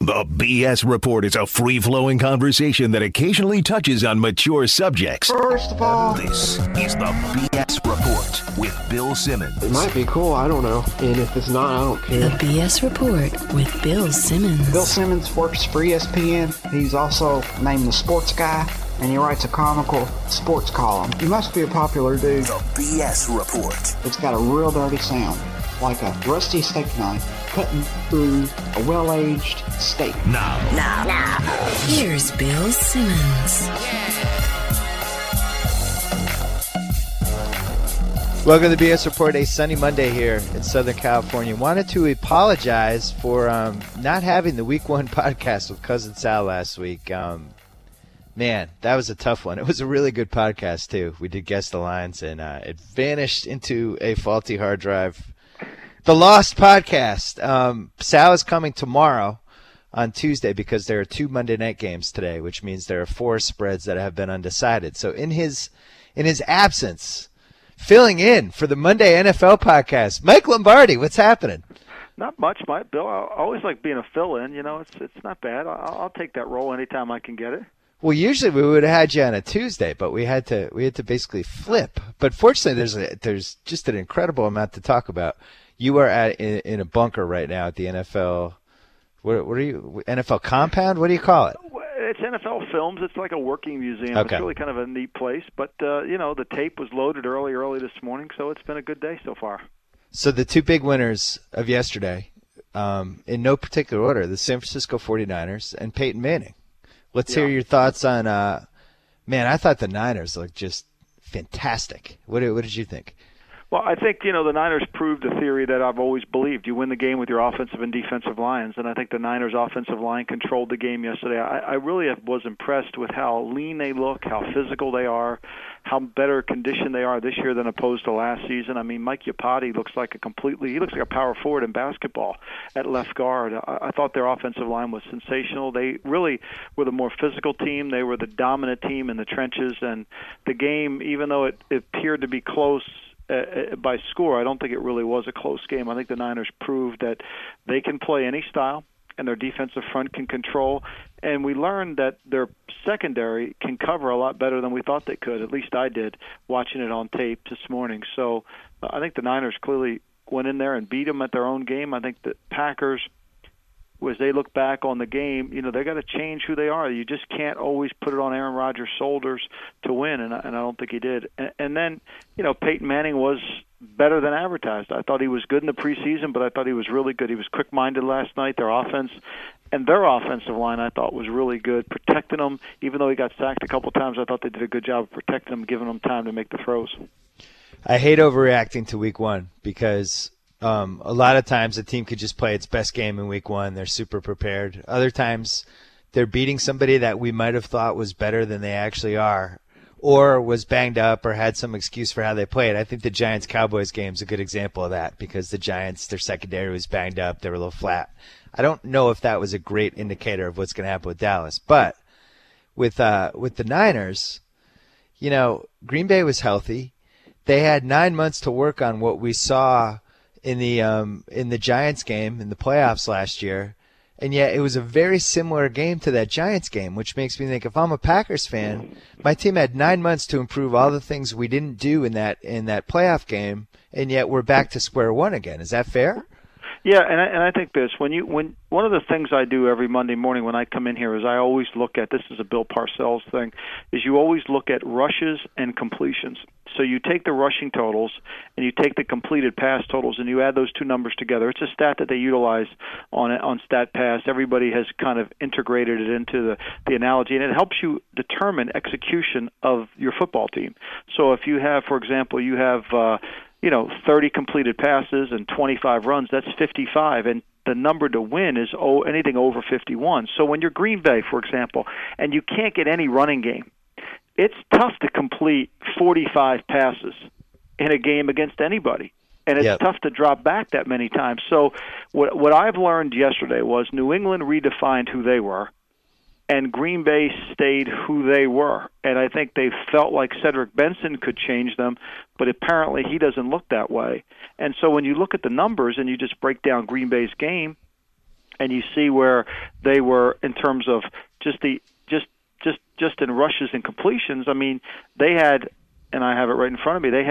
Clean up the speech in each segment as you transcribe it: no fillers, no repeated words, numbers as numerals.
The BS Report is a free-flowing conversation that occasionally touches on mature subjects. First of all, This is the BS Report with Bill Simmons. it might be cool, I don't know. And if it's not, I don't The care. BS Report with Bill Simmons. Bill Simmons works for ESPN. He's also named the Sports Guy, and he writes a comical sports column. He must be a popular dude. The BS Report. It's got a real dirty sound, like a rusty steak knife cutting through a well-aged steak. Now, Here's Bill Simmons. Welcome to the BS Report, a sunny Monday here in Southern California. Wanted to apologize for not having the Week 1 podcast with Cousin Sal last week. Man, that was a tough one. It was a really good podcast, too. We did Guess the Lines, and it vanished into a faulty hard drive. The Lost Podcast. Sal is coming tomorrow on Tuesday because there are 2 Monday night games today, which means there are 4 spreads that have been undecided. So in his absence, filling in for the Monday NFL podcast, Mike Lombardi, what's happening? Not much, Mike. Bill, I always like being a fill-in. You know, it's not bad. I'll take that role anytime I can get it. Well, usually we would have had you on a Tuesday, but we had to basically flip. But fortunately, there's just an incredible amount to talk about. You are in a bunker right now at the NFL. What are you? NFL compound? What do you call it? It's NFL Films. It's like a working museum. Okay. It's really kind of a neat place. But, the tape was loaded early this morning, so it's been a good day so far. So the 2 big winners of yesterday, in no particular order, the San Francisco 49ers and Peyton Manning. Let's hear your thoughts on, I thought the Niners looked just fantastic. What did you think? Well, I think, the Niners proved a theory that I've always believed. You win the game with your offensive and defensive lines, and I think the Niners' offensive line controlled the game yesterday. I really was impressed with how lean they look, how physical they are, how better conditioned they are this year than opposed to last season. I mean, Mike Iupati looks like a power forward in basketball at left guard. I thought their offensive line was sensational. They really were the more physical team. They were the dominant team in the trenches, and the game, even though it appeared to be close by score, I don't think it really was a close game. I think the Niners proved that they can play any style and their defensive front can control. And we learned that their secondary can cover a lot better than we thought they could. At least I did, watching it on tape this morning. So I think the Niners clearly went in there and beat them at their own game. I think the Packers, as they look back on the game, they got to change who they are. You just can't always put it on Aaron Rodgers' shoulders to win, and I don't think he did. And then, Peyton Manning was better than advertised. I thought he was good in the preseason, but I thought he was really good. He was quick-minded last night. Their offense and their offensive line, I thought, was really good, protecting them. Even though he got sacked a couple times, I thought they did a good job of protecting him, giving him time to make the throws. I hate overreacting to Week 1 because a lot of times a team could just play its best game in Week 1. They're super prepared. Other times they're beating somebody that we might have thought was better than they actually are, or was banged up or had some excuse for how they played. I think the Giants-Cowboys game is a good example of that because the Giants, their secondary was banged up. They were a little flat. I don't know if that was a great indicator of what's going to happen with Dallas. But with the Niners, Green Bay was healthy. They had 9 months to work on what we saw in the Giants game in the playoffs last year, and yet it was a very similar game to that Giants game, which makes me think if I'm a Packers fan, my team had 9 months to improve all the things we didn't do in that playoff game, and yet we're back to square one again. Is that fair? Yeah, and I think this, when one of the things I do every Monday morning when I come in here is I always look at, this is a Bill Parcells thing, is you always look at rushes and completions. So you take the rushing totals and you take the completed pass totals and you add those 2 numbers together. It's a stat that they utilize on StatPass. Everybody has kind of integrated it into the analogy, and it helps you determine execution of your football team. So if you have, for example, 30 completed passes and 25 runs, that's 55, and the number to win is anything over 51. So when you're Green Bay, for example, and you can't get any running game, it's tough to complete 45 passes in a game against anybody. And it's tough to drop back that many times. So what I've learned yesterday was New England redefined who they were, and Green Bay stayed who they were. And I think they felt like Cedric Benson could change them, but apparently he doesn't look that way. And so when you look at the numbers and you just break down Green Bay's game, and you see where they were in terms of just in rushes and completions. I mean, they had, and I have it right in front of me. They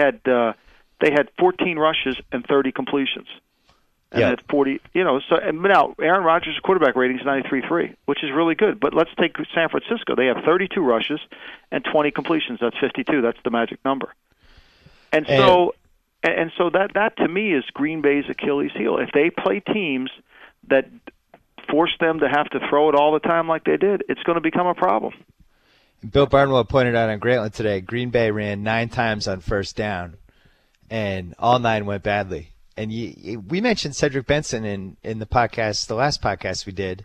had 14 rushes and 30 completions. And yeah. at 40, so and now Aaron Rodgers' quarterback rating is 93.3, which is really good. But let's take San Francisco. They have 32 rushes and 20 completions. That's 52. That's the magic number. And so that to me is Green Bay's Achilles heel. If they play teams that force them to have to throw it all the time like they did, it's going to become a problem. Bill Barnwell pointed out on Grantland today, Green Bay ran 9 times on first down, and all 9 went badly. And we mentioned Cedric Benson in the podcast, the last podcast we did,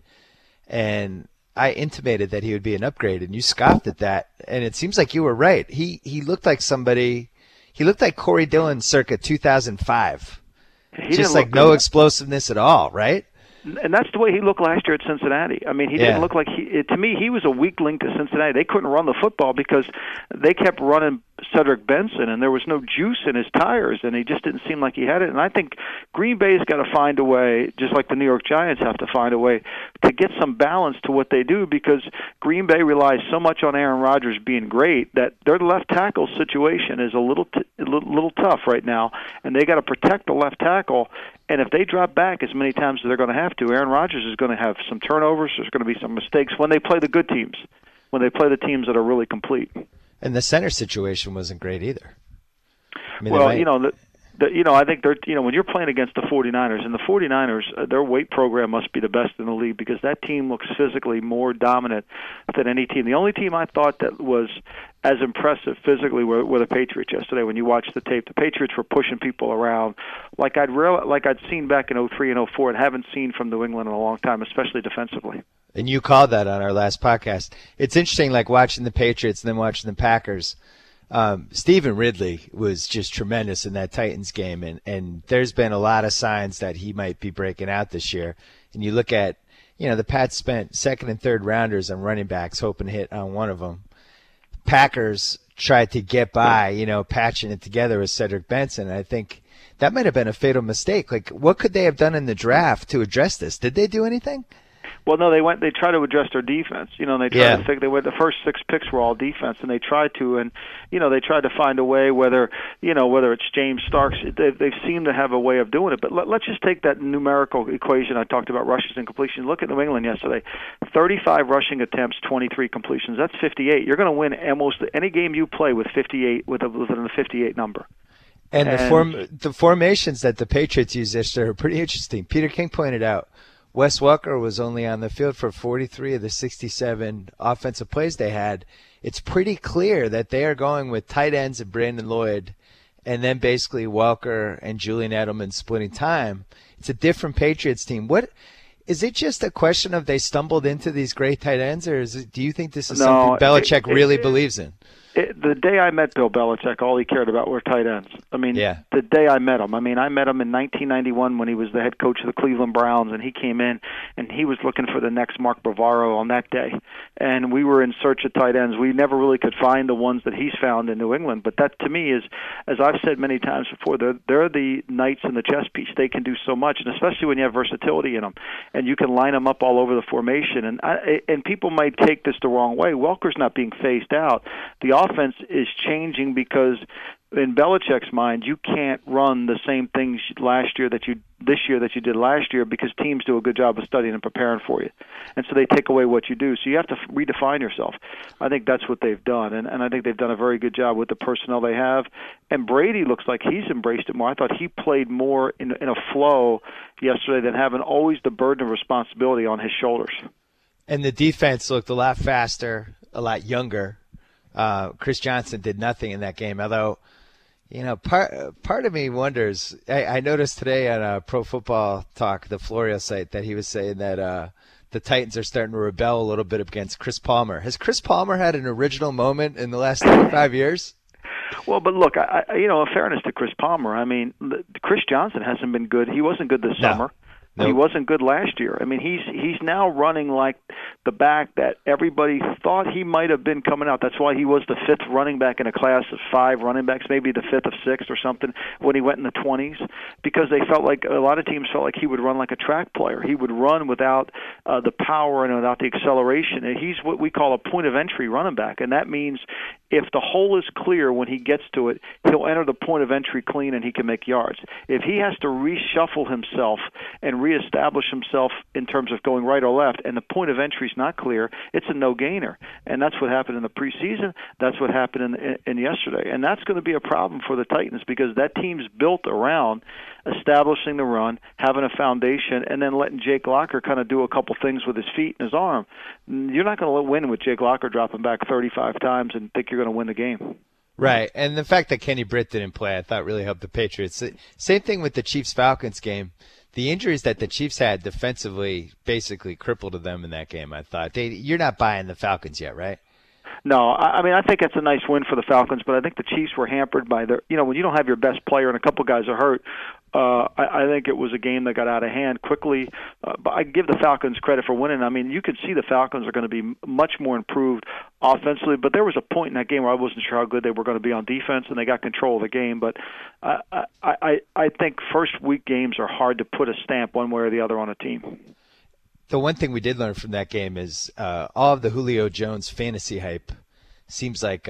and I intimated that he would be an upgrade, and you scoffed at that. And it seems like you were right. He looked like somebody. He looked like Corey Dillon circa 2005. Just like no explosiveness at all, right? And that's the way he looked last year at Cincinnati. I mean, he didn't look like to me, he was a weak link to Cincinnati. They couldn't run the football because they kept running Cedric Benson, and there was no juice in his tires, and he just didn't seem like he had it. And I think Green Bay's got to find a way, just like the New York Giants have to find a way, to get some balance to what they do, because Green Bay relies so much on Aaron Rodgers being great that their left tackle situation is a little tough right now, and they got to protect the left tackle. And if they drop back as many times as they're going to have to, Aaron Rodgers is going to have some turnovers. There's going to be some mistakes when they play the good teams, when they play the teams that are really complete. And the center situation wasn't great either. I mean, well, I think they're, when you're playing against the 49ers, and the 49ers, their weight program must be the best in the league, because that team looks physically more dominant than any team. The only team I thought that was as impressive physically were the Patriots yesterday. When you watch the tape, the Patriots were pushing people around like I'd seen back in 2003 and 2004 and haven't seen from New England in a long time, especially defensively. And you called that on our last podcast. It's interesting, like watching the Patriots and then watching the Packers. Stephen Ridley was just tremendous in that Titans game, and there's been a lot of signs that he might be breaking out this year. And you look at, the Pats spent second and third rounders on running backs, hoping to hit on one of them. Packers tried to get by, patching it together with Cedric Benson. And I think that might have been a fatal mistake. Like, what could they have done in the draft to address this? Did they do anything? Well, no, they tried to address their defense. And they tried to think the first 6 picks were all defense, and they tried to, and they tried to find a way, whether it's James Starks, they seem to have a way of doing it. But let's just take that numerical equation I talked about, rushes and completions. Look at New England yesterday, 35 rushing attempts, 23 completions. That's 58. You're going to win almost any game you play with 58 within the 58 number. And the formations that the Patriots use yesterday are pretty interesting. Peter King pointed out, Wes Welker was only on the field for 43 of the 67 offensive plays they had. It's pretty clear that they are going with tight ends and Brandon Lloyd, and then basically Welker and Julian Edelman splitting time. It's a different Patriots team. What is it? Just a question of they stumbled into these great tight ends, or do you think this is something Belichick really believes in? The day I met Bill Belichick, all he cared about were tight ends. I mean, The day I met him. I mean, I met him in 1991 when he was the head coach of the Cleveland Browns, and he came in, and he was looking for the next Mark Bavaro on that day. And we were in search of tight ends. We never really could find the ones that he's found in New England. But that, to me, is, as I've said many times before, they're the knights in the chess piece. They can do so much, and especially when you have versatility in them, and you can line them up all over the formation. And people might take this the wrong way. Welker's not being phased out. The offense is changing because in Belichick's mind, you can't run the same things this year that you did last year, because teams do a good job of studying and preparing for you, and so they take away what you do. So you have to redefine yourself. I think that's what they've done, and I think they've done a very good job with the personnel they have. And Brady looks like he's embraced it more. I thought he played more in a flow yesterday than having always the burden of responsibility on his shoulders. And the defense looked a lot faster, a lot younger. Chris Johnson did nothing in that game, although, part of me wonders. I noticed today on Pro Football Talk, the Florio site, that he was saying that the Titans are starting to rebel a little bit against Chris Palmer. Has Chris Palmer had an original moment in the last 35 years? Well, but look, in fairness to Chris Palmer, I mean, Chris Johnson hasn't been good. He wasn't good this summer. Nope. He wasn't good last year. I mean, he's now running like the back that everybody thought he might have been coming out. That's why he was the 5th running back in a class of 5 running backs, maybe the 5th of 6th or something when he went in the 20s, because they felt like a lot of teams felt like he would run like a track player. He would run without the power and without the acceleration. And he's what we call a point of entry running back, and that means if the hole is clear when he gets to it, he'll enter the point of entry clean and he can make yards. If he has to reshuffle himself and reestablish himself in terms of going right or left, and the point of entry is not clear, it's a no-gainer. And that's what happened in the preseason. That's what happened in yesterday. And that's going to be a problem for the Titans because that team's built around establishing the run, having a foundation, and then letting Jake Locker kind of do a couple things with his feet and his arm. You're not going to win with Jake Locker dropping back 35 times and think you're going to win the game. Right, and the fact that Kenny Britt didn't play, I thought really helped the Patriots. Same thing with the Chiefs-Falcons game. The injuries that the Chiefs had defensively basically crippled them in that game, I thought. You're not buying the Falcons yet, right? No, I mean, I think it's a nice win for the Falcons, but I think the Chiefs were hampered by their, when you don't have your best player and a couple guys are hurt, I think it was a game that got out of hand quickly. But I give the Falcons credit for winning. I mean, you could see the Falcons are going to be much more improved offensively, but there was a point in that game where I wasn't sure how good they were going to be on defense, and they got control of the game. But I think first week games are hard to put a stamp one way or the other on a team. The one thing we did learn from that game is all of the Julio Jones fantasy hype seems like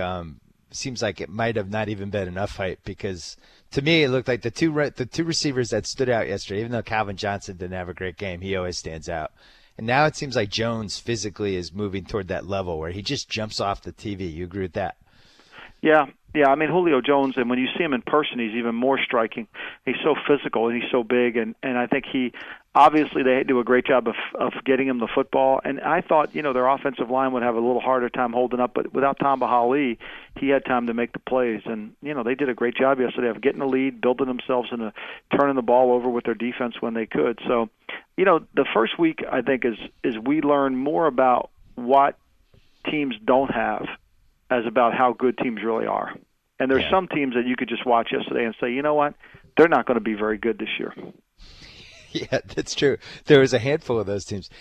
it might have not even been enough hype, because to me it looked like the two receivers that stood out yesterday, even though Calvin Johnson didn't have a great game, he always stands out. And now it seems like Jones physically is moving toward that level where he just jumps off the TV. You agree with that? Yeah. I mean, Julio Jones, and when you see him in person, he's even more striking. He's so physical and he's so big, and I think obviously they do a great job of getting him the football. And I thought, their offensive line would have a little harder time holding up, but without Tamba Hali, he had time to make the plays. And, they did a great job yesterday of getting the lead, building themselves into turning the ball over with their defense when they could. So, the first week, I think, is we learn more about what teams don't have as about how good teams really are. And there's some teams that you could just watch yesterday and say, you know what, they're not going to be very good this year. Yeah, that's true. There was a handful of those teams.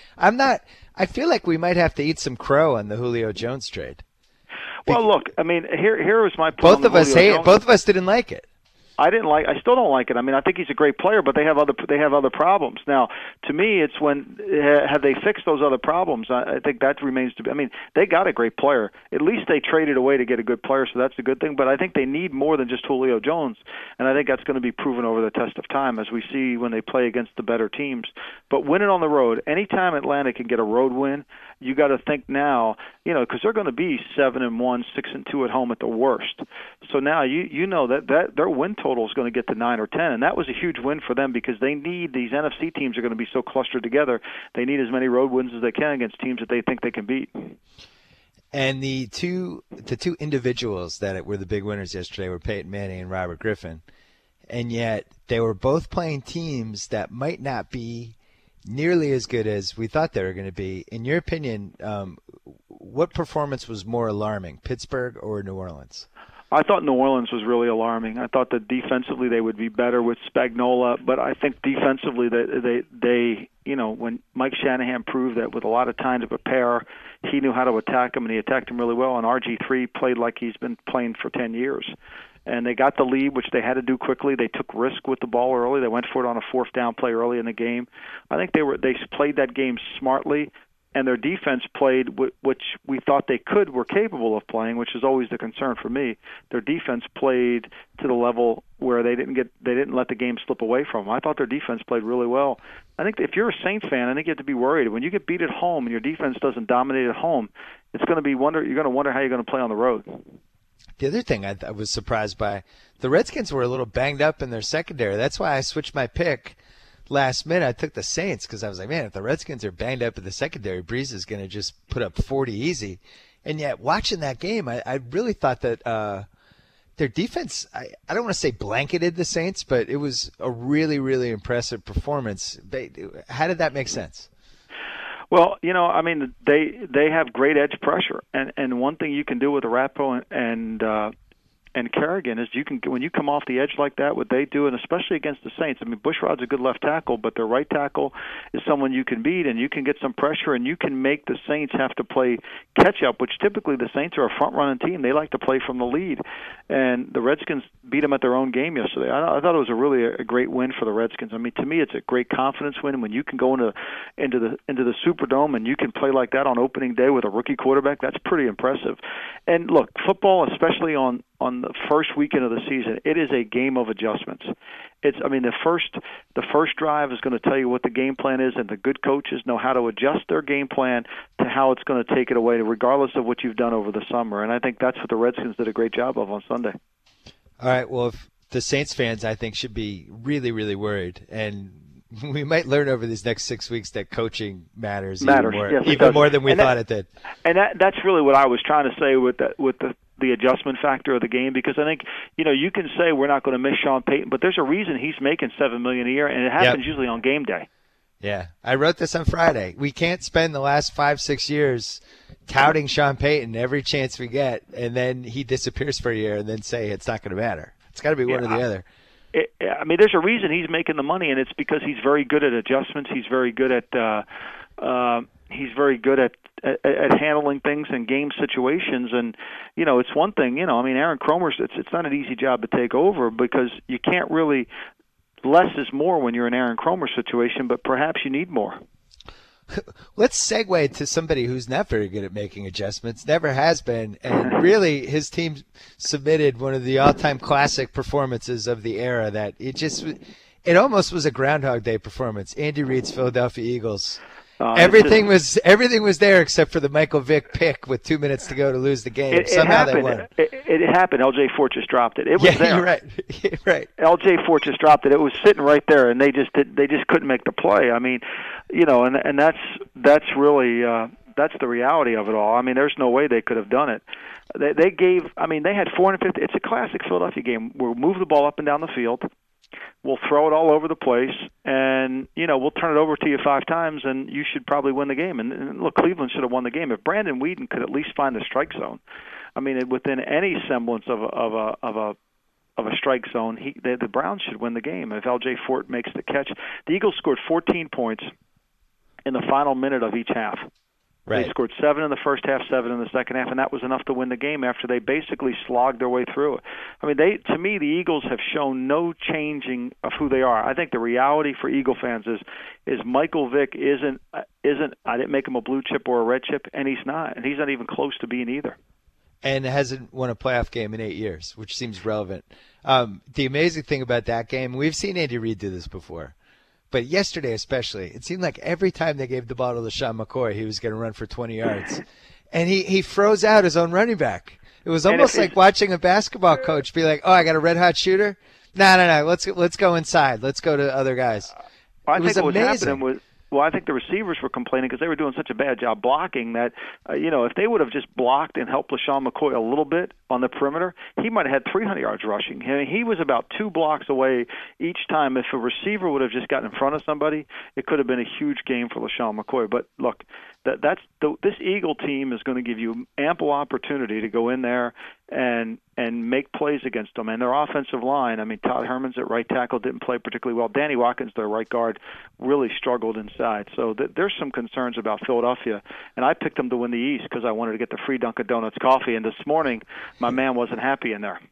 I feel like we might have to eat some crow on the Julio Jones trade. Well, look, I mean, here was my point. Both of us didn't like it. I still don't like it. I mean, I think he's a great player, but they have other problems. Now, to me, it's when have they fixed those other problems? I think that remains to be. I mean, they got a great player. At least they traded away to get a good player, so that's a good thing. But I think they need more than just Julio Jones, and I think that's going to be proven over the test of time as we see when they play against the better teams. But winning on the road, anytime Atlanta can get a road win, you got to think now, because they're going to be 7-1, 6-2 at home at the worst. So now you know that their win total is going to get to 9 or 10, and that was a huge win for them because they need these NFC teams are going to be so clustered together. They need as many road wins as they can against teams that they think they can beat. And the two individuals that were the big winners yesterday were Peyton Manning and Robert Griffin, and yet they were both playing teams that might not be nearly as good as we thought they were going to be. In your opinion, what performance was more alarming, Pittsburgh or New Orleans? I thought New Orleans was really alarming. I thought that defensively they would be better with Spagnuolo, but I think defensively they when Mike Shanahan proved that with a lot of time to prepare, he knew how to attack him, and he attacked him really well, and RG3 played like he's been playing for 10 years. And they got the lead, which they had to do quickly. They took risk with the ball early. They went for it on a fourth down play early in the game. I think they played that game smartly, and their defense played which we thought they were capable of playing, which is always the concern for me. Their defense played to the level where they didn't let the game slip away from them. I thought their defense played really well. I think if you're a Saints fan, I think you have to be worried when you get beat at home and your defense doesn't dominate at home. It's going to be you're going to wonder how you're going to play on the road. The other thing I was surprised by, the Redskins were a little banged up in their secondary. That's why I switched my pick last minute. I took the Saints because I was like, man, if the Redskins are banged up in the secondary, Breeze is going to just put up 40 easy. And yet, watching that game, I really thought that their defense, I don't want to say blanketed the Saints, but it was a really, really impressive performance. How did that make sense? Well, I mean, they have great edge pressure, and one thing you can do with Arapaho and and Kerrigan is when you come off the edge like that, what they do, and especially against the Saints. I mean, Bushrod's a good left tackle, but their right tackle is someone you can beat, and you can get some pressure, and you can make the Saints have to play catch up, which typically the Saints are a front running team. They like to play from the lead, and the Redskins beat them at their own game yesterday. I thought it was a great win for the Redskins. I mean, to me, it's a great confidence win when you can go into the Superdome and you can play like that on opening day with a rookie quarterback. That's pretty impressive. And look, football, especially on the first weekend of the season, it is a game of adjustments. The first drive is going to tell you what the game plan is, and the good coaches know how to adjust their game plan to how it's going to take it away, regardless of what you've done over the summer. And I think that's what the Redskins did a great job of on Sunday. All right, well, if the Saints fans, I think, should be really, really worried, and we might learn over these next 6 weeks that coaching matters even more than we thought it did. And that's really what I was trying to say with the adjustment factor of the game, because I think, you can say we're not going to miss Sean Payton, but there's a reason he's making $7 million a year, and it happens usually on game day. Yeah, I wrote this on Friday. We can't spend the last 5-6 years touting Sean Payton every chance we get, and then he disappears for a year, and then say it's not going to matter. It's got to be one or the other. There's a reason he's making the money, and it's because he's very good at adjustments. He's very good at handling things in game situations. And it's one thing. Aaron Kromer's. It's not an easy job to take over, because you can't really. Less is more when you're in Aaron Kromer's situation, but perhaps you need more. Let's segue to somebody who's not very good at making adjustments, never has been, and really his team submitted one of the all-time classic performances of the era that it almost was a Groundhog Day performance. Andy Reid's Philadelphia Eagles. Everything was there except for the Michael Vick pick with 2 minutes to go to lose the game. Somehow they won. It happened. L.J. Fort just dropped it. It was there. You're right. You're right. L.J. Fort just dropped it. It was sitting right there, and they just couldn't make the play. I mean, and that's really that's the reality of it all. I mean, there's no way they could have done it. They had 450. It's a classic Philadelphia game. We'll move the ball up and down the field. We'll throw it all over the place, and we'll turn it over to you 5 times, and you should probably win the game. And look, Cleveland should have won the game if Brandon Weeden could at least find the strike zone. I mean, within any semblance of a strike zone, the Browns should win the game if L.J. Fort makes the catch. The Eagles scored 14 points in the final minute of each half. Right. They scored 7 in the first half, 7 in the second half, and that was enough to win the game after they basically slogged their way through it. I mean, to me, the Eagles have shown no changing of who they are. I think the reality for Eagle fans is Michael Vick isn't. I didn't make him a blue chip or a red chip, and he's not even close to being either. And hasn't won a playoff game in 8 years, which seems relevant. The amazing thing about that game, we've seen Andy Reid do this before. But yesterday especially, it seemed like every time they gave the ball to LeSean McCoy, he was going to run for 20 yards. And he froze out his own running back. It was almost like watching a basketball coach be like, oh, I got a red-hot shooter? No, let's go inside. Let's go to other guys. I think what was happening was, I think the receivers were complaining because they were doing such a bad job blocking that, if they would have just blocked and helped LeSean McCoy a little bit on the perimeter, he might have had 300 yards rushing. I mean, he was about 2 blocks away each time. If a receiver would have just gotten in front of somebody, it could have been a huge game for LeSean McCoy. But look, this Eagle team is going to give you ample opportunity to go in there and make plays against them. And their offensive line, I mean, Todd Herman's at right tackle didn't play particularly well. Danny Watkins, their right guard, really struggled inside. So there's some concerns about Philadelphia. And I picked them to win the East because I wanted to get the free Dunkin' Donuts coffee. And this morning, my man wasn't happy in there.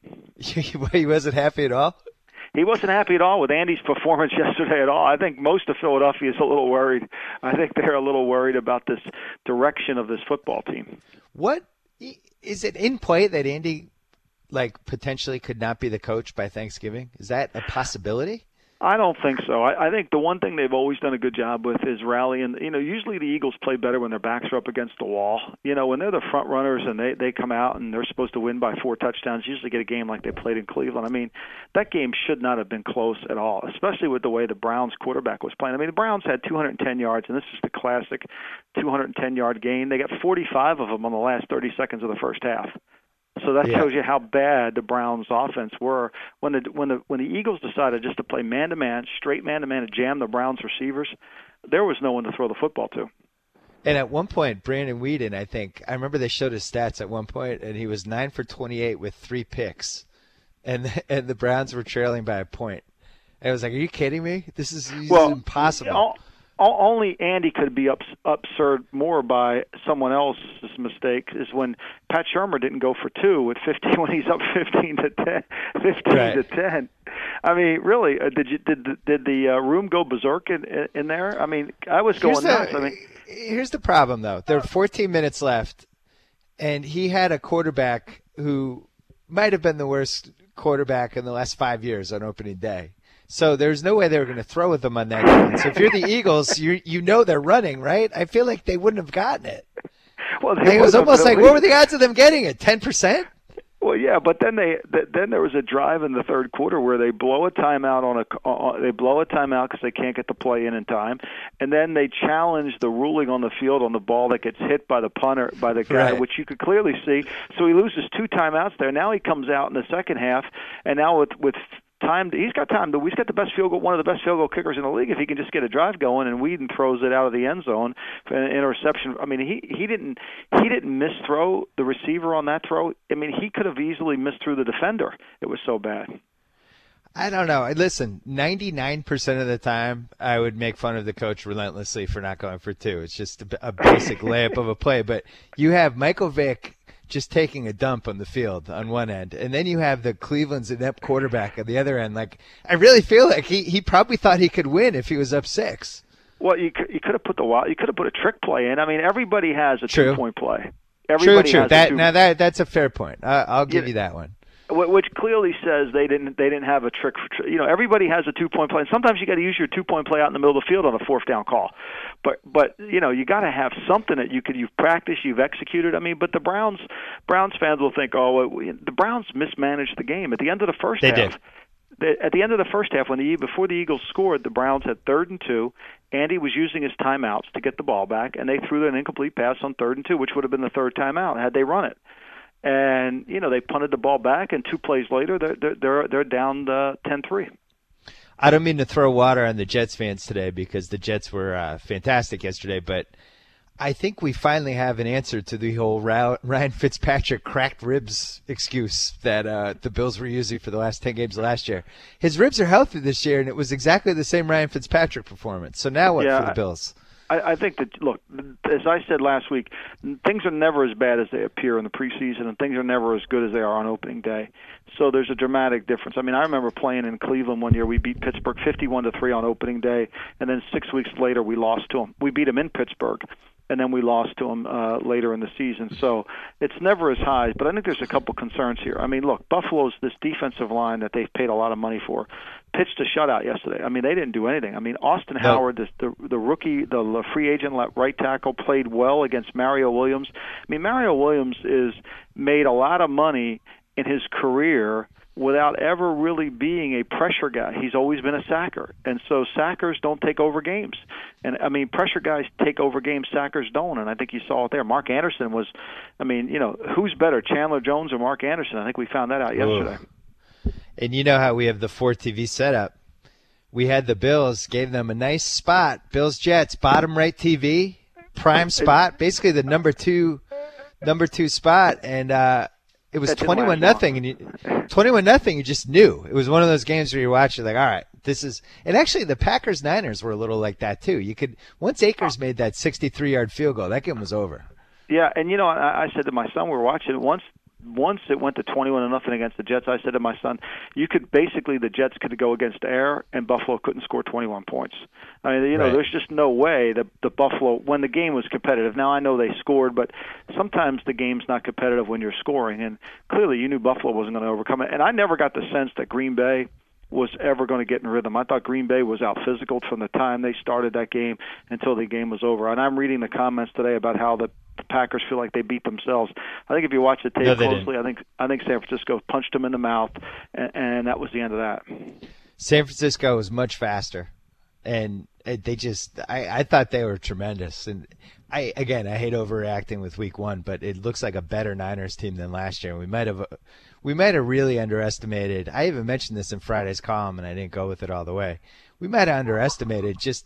He wasn't happy at all? He wasn't happy at all with Andy's performance yesterday at all. I think most of Philadelphia is a little worried. I think they're a little worried about this direction of this football team. What is it in play that Andy potentially could not be the coach by Thanksgiving? Is that a possibility? I don't think so. I think the one thing they've always done a good job with is rallying. Usually the Eagles play better when their backs are up against the wall. When they're the front runners and they come out and they're supposed to win by 4 touchdowns, usually get a game like they played in Cleveland. I mean, that game should not have been close at all, especially with the way the Browns quarterback was playing. I mean, the Browns had 210 yards, and this is the classic 210-yard gain. They got 45 of them on the last 30 seconds of the first half. So that shows you how bad the Browns' offense were when the Eagles decided just to play man-to-man, straight man-to-man, and jam the Browns' receivers. There was no one to throw the football to. And at one point, Brandon Weeden, I remember they showed his stats at one point, and he was 9 for 28 with 3 picks. and the Browns were trailing by a point. And I was like, "Are you kidding me? This is impossible." Only Andy could be absurd more by someone else's mistake is when Pat Shurmur didn't go for two at 15 when he's up 15 to 10. I mean, really, did the room go berserk in there? I mean, I was going nuts. Here's the problem, though. There were 14 minutes left, and he had a quarterback who might have been the worst quarterback in the last 5 years on opening day. So there's no way they were going to throw with them on that game. So if you're the Eagles, you know they're running, right? I feel like they wouldn't have gotten it. Well, it was almost like, what were the odds of them getting it? 10%? Well, yeah, but then there was a drive in the third quarter where they blow a timeout because they can't get the play in time, and then they challenge the ruling on the field on the ball that gets hit by the punter, by the guy, which you could clearly see. So he loses 2 timeouts there. Now he comes out in the second half, and now with time, he's got time. He's got the best field goal, one of the best field goal kickers in the league. If he can just get a drive going, and Whedon throws it out of the end zone for an interception. I mean, he didn't misthrow the receiver on that throw. I mean, he could have easily missed through the defender. It was so bad. I don't know. Listen, 99% of the time, I would make fun of the coach relentlessly for not going for 2. It's just a basic layup of a play. But you have Michael Vick just taking a dump on the field on one end, and then you have the Cleveland's inept quarterback on the other end. Like, I really feel like he probably thought he could win if he was up 6. Well, you could have put a trick play in. I mean, everybody has a 2-point play. True. That's a fair point. I'll give you that one. Which clearly says they didn't have a trick. Everybody has a 2-point play, and sometimes you got to use your 2-point play out in the middle of the field on a 4th down call. But you got to have something that you've practiced, you've executed. I mean, but the Browns fans will think, the Browns mismanaged the game at the end of the first half. Did. At the end of the first half, before the Eagles scored, the Browns had 3rd and 2. Andy was using his timeouts to get the ball back, and they threw an incomplete pass on 3rd and 2, which would have been the 3rd timeout had they run it. And they punted the ball back, and 2 plays later, they're down 10-3. I don't mean to throw water on the Jets fans today because the Jets were fantastic yesterday, but I think we finally have an answer to the whole Ryan Fitzpatrick cracked ribs excuse that the Bills were using for the last 10 games of last year. His ribs are healthy this year, and it was exactly the same Ryan Fitzpatrick performance. So now what for the Bills? I think that, look, as I said last week, things are never as bad as they appear in the preseason, and things are never as good as they are on opening day. So there's a dramatic difference. I mean, I remember playing in Cleveland one year. We beat Pittsburgh 51-3 on opening day, and then 6 weeks later we lost to them. We beat them in Pittsburgh, and then we lost to them later in the season. So it's never as high, but I think there's a couple concerns here. I mean, look, Buffalo's this defensive line that they've paid a lot of money for pitched a shutout yesterday. I mean, they didn't do anything. I mean, Austin Howard, the rookie, the free agent right tackle, played well against Mario Williams. I mean, Mario Williams is made a lot of money in his career without ever really being a pressure guy. He's always been a sacker. And so sackers don't take over games. And, I mean, pressure guys take over games, sackers don't. And I think you saw it there. Mark Anderson was, I mean, who's better, Chandler Jones or Mark Anderson? I think we found that out yesterday. And you know how we have the 4 TV setup. We had the Bills, gave them a nice spot. Bills-Jets, bottom right TV, prime spot, basically the number two spot. And it was 21-0. And 21-0, you just knew. It was one of those games where you watch it like, all right, this is – and actually the Packers-Niners were a little like that too. Once Akers made that 63-yard field goal, that game was over. Yeah, and I said to my son, we were watching it once it went to 21-0 against the Jets, I said to my son, the Jets could go against air and Buffalo couldn't score 21 points. I mean, there's just no way that the Buffalo, when the game was competitive. Now I know they scored, but sometimes the game's not competitive when you're scoring, and clearly you knew Buffalo wasn't going to overcome it. And I never got the sense that Green Bay was ever going to get in rhythm. I thought Green Bay was out physical from the time they started that game until the game was over. And I'm reading the comments today about how the Packers feel like they beat themselves. I think if you watch the tape closely, I think San Francisco punched them in the mouth, and that was the end of that. San Francisco was much faster, and they just I thought they were tremendous. And I hate overreacting with Week 1, but it looks like a better Niners team than last year. We might have really underestimated. I even mentioned this in Friday's column, and I didn't go with it all the way. We might have underestimated just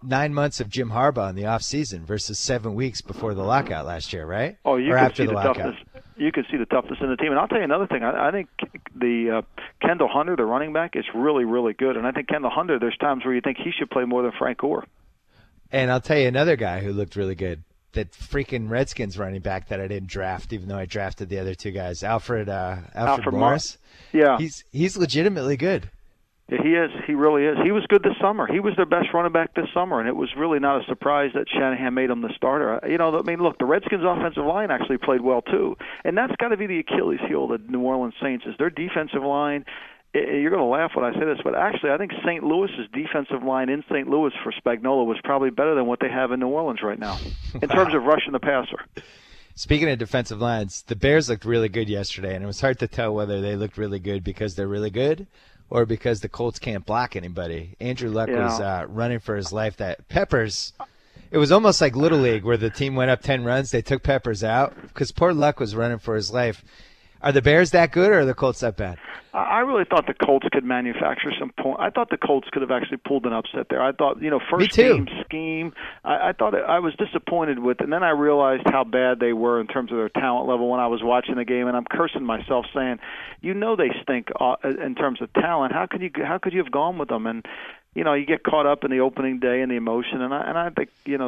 9 months of Jim Harbaugh in the offseason versus 7 weeks before the lockout last year, right? Oh, you or can after see the the lockout. toughness. You can see the toughness in the team. And I'll tell you another thing. I think the Kendall Hunter, the running back, is really, really good. And I think Kendall Hunter, there's times where you think he should play more than Frank Gore. And I'll tell you another guy who looked really good. That freaking Redskins running back that I didn't draft, even though I drafted the other two guys, Alfred Morris. Yeah, he's legitimately good. Yeah, he is. He really is. He was good this summer. He was their best running back this summer, and it was really not a surprise that Shanahan made him the starter. Look, the Redskins' offensive line actually played well too, and that's got to be the Achilles heel of the New Orleans Saints is their defensive line. You're going to laugh when I say this, but actually I think St. Louis's defensive line in St. Louis for Spagnuolo was probably better than what they have in New Orleans right now in terms of rushing the passer. Speaking of defensive lines, the Bears looked really good yesterday, and it was hard to tell whether they looked really good because they're really good or because the Colts can't block anybody. Andrew Luck was running for his life. That Peppers, it was almost like Little League where the team went up 10 runs. They took Peppers out because poor Luck was running for his life. Are the Bears that good or are the Colts that bad? I really thought the Colts could manufacture some points. I thought the Colts could have actually pulled an upset there. I thought, first game scheme, I thought I was disappointed with, and then I realized how bad they were in terms of their talent level when I was watching the game, and I'm cursing myself saying, they stink in terms of talent. How could you have gone with them? And you get caught up in the opening day and the emotion, and I think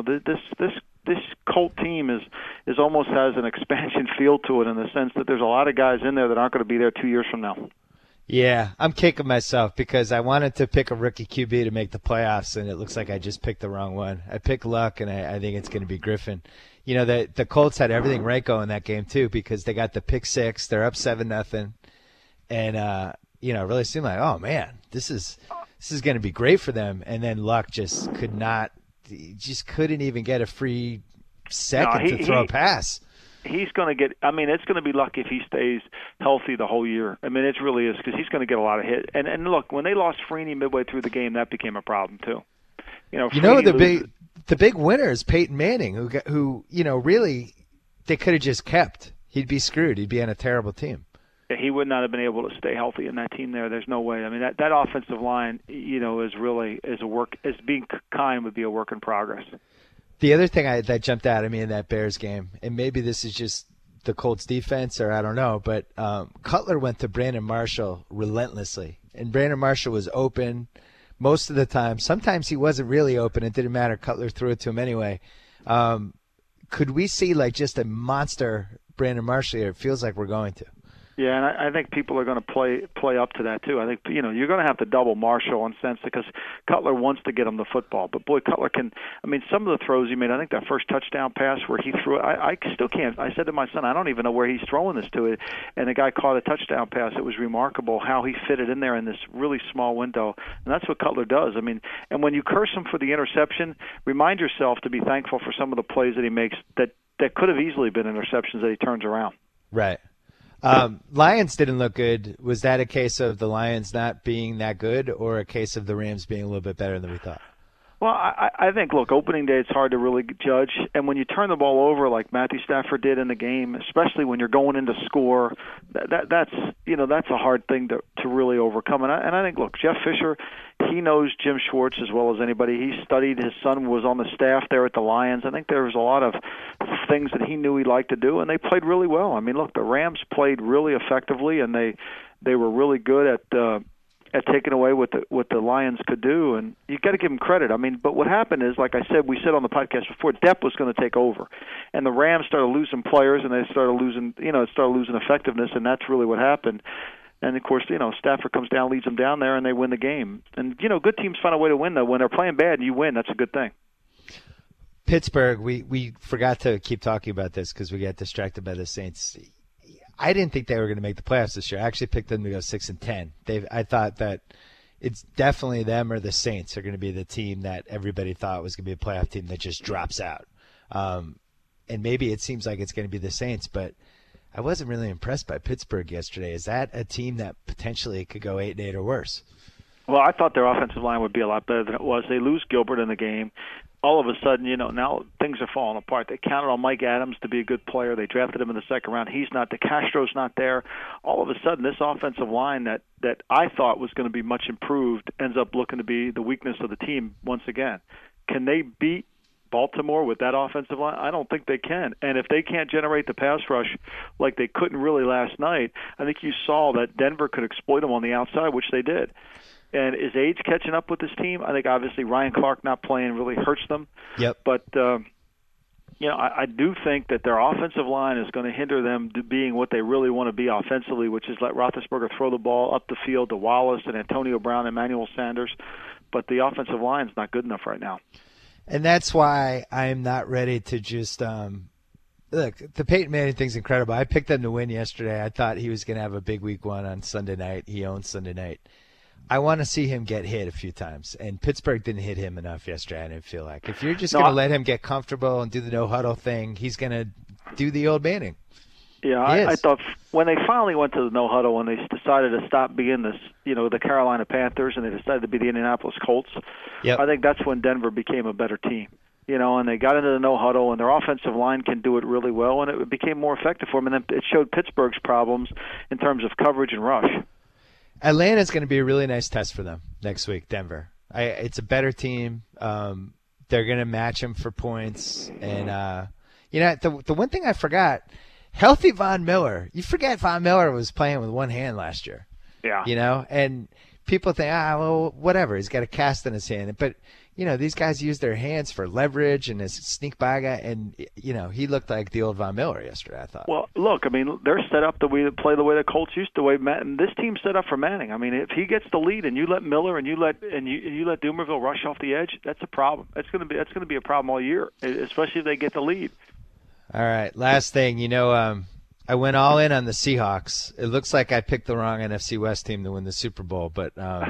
this Colt team is almost has an expansion feel to it in the sense that there's a lot of guys in there that aren't going to be there 2 years from now. Yeah, I'm kicking myself because I wanted to pick a rookie QB to make the playoffs, and it looks like I just picked the wrong one. I picked Luck, and I think it's going to be Griffin. The Colts had everything right going that game too because they got the pick six. They're up 7-0, and it really seemed like, oh man, this is going to be great for them. And then Luck just couldn't even get a free second to throw a pass. He's going to get – it's going to be lucky if he stays healthy the whole year. It really is because he's going to get a lot of hit. And look, when they lost Freeney midway through the game, that became a problem too. The big winner is Peyton Manning, who really they could have just kept. He'd be screwed. He'd be on a terrible team. He would not have been able to stay healthy in that team there. There's no way. That offensive line, is being kind would be a work in progress. The other thing that jumped out at me in that Bears game, and maybe this is just the Colts defense or I don't know, but Cutler went to Brandon Marshall relentlessly. And Brandon Marshall was open most of the time. Sometimes he wasn't really open. It didn't matter. Cutler threw it to him anyway. Could we see just a monster Brandon Marshall here? It feels like we're going to. Yeah, and I think people are going to play up to that too. I think you're going to have to double Marshall in a sense because Cutler wants to get him the football, but boy, Cutler can. Some of the throws he made. I think that first touchdown pass where he threw it. I still can't. I said to my son, I don't even know where he's throwing this to it, and the guy caught a touchdown pass. It was remarkable how he fit it in there in this really small window, and that's what Cutler does. And when you curse him for the interception, remind yourself to be thankful for some of the plays that he makes that could have easily been interceptions that he turns around. Right. Lions didn't look good. Was that a case of the Lions not being that good or a case of the Rams being a little bit better than we thought? Well, I think, look, opening day it's hard to really judge. And when you turn the ball over like Matthew Stafford did in the game, especially when you're going into score, that's a hard thing to really overcome. And I think, look, Jeff Fisher, he knows Jim Schwartz as well as anybody. He studied. His son was on the staff there at the Lions. I think there was a lot of things that he knew he liked to do, and they played really well. Look, the Rams played really effectively, and they were really good at taking away what the Lions could do, and you got to give them credit. But what happened is, like I said, we said on the podcast before, Depp was going to take over, and the Rams started losing players, and they started losing effectiveness, and that's really what happened. And of course, Stafford comes down, leads them down there, and they win the game. And good teams find a way to win, though. When they're playing bad and you win, that's a good thing. Pittsburgh, we forgot to keep talking about this because we got distracted by the Saints. I didn't think they were going to make the playoffs this year. I actually picked them to go 6-10. I thought that it's definitely them or the Saints are going to be the team that everybody thought was going to be a playoff team that just drops out. And maybe it seems like it's going to be the Saints, but I wasn't really impressed by Pittsburgh yesterday. Is that a team that potentially could go 8-8 or worse? Well, I thought their offensive line would be a lot better than it was. They lose Gilbert in the game. All of a sudden, now things are falling apart. They counted on Mike Adams to be a good player. They drafted him in the second round. He's not. De Castro's not there. All of a sudden, this offensive line that I thought was going to be much improved ends up looking to be the weakness of the team once again. can they beat Baltimore with that offensive line? I don't think they can. And if they can't generate the pass rush like they couldn't really last night, I think you saw that Denver could exploit them on the outside, which they did. And is age catching up with this team? I think obviously Ryan Clark not playing really hurts them. Yep. But, I do think that their offensive line is going to hinder them to being what they really want to be offensively, which is let Roethlisberger throw the ball up the field to Wallace and Antonio Brown and Emmanuel Sanders. But the offensive line is not good enough right now. And that's why I'm not ready to just look, the Peyton Manning thing's incredible. I picked them to win yesterday. I thought he was going to have a big week one on Sunday night. He owns Sunday night. I want to see him get hit a few times, and Pittsburgh didn't hit him enough yesterday, I didn't feel like. If you're just going to let him get comfortable and do the no-huddle thing, he's going to do the old Manning. Yeah, I thought when they finally went to the no-huddle, when they decided to stop being this, the Carolina Panthers, and they decided to be the Indianapolis Colts, yep. I think that's when Denver became a better team. And they got into the no-huddle, and their offensive line can do it really well, and it became more effective for them. And then it showed Pittsburgh's problems in terms of coverage and rush. Atlanta's going to be a really nice test for them next week, Denver. It's a better team. They're going to match them for points. And, the one thing I forgot, healthy Von Miller. You forget Von Miller was playing with one hand last year. Yeah. And people think, well, whatever. He's got a cast in his hand. But, these guys use their hands for leverage and his sneak by guy. And, he looked like the old Von Miller yesterday, I thought. Well, look, they're set up to play the way the Colts used to. And this team's set up for Manning. If he gets the lead and you let Miller and you let Dumervil rush off the edge, that's a problem. That's going to be a problem all year, especially if they get the lead. All right, last thing. I went all in on the Seahawks. It looks like I picked the wrong NFC West team to win the Super Bowl, but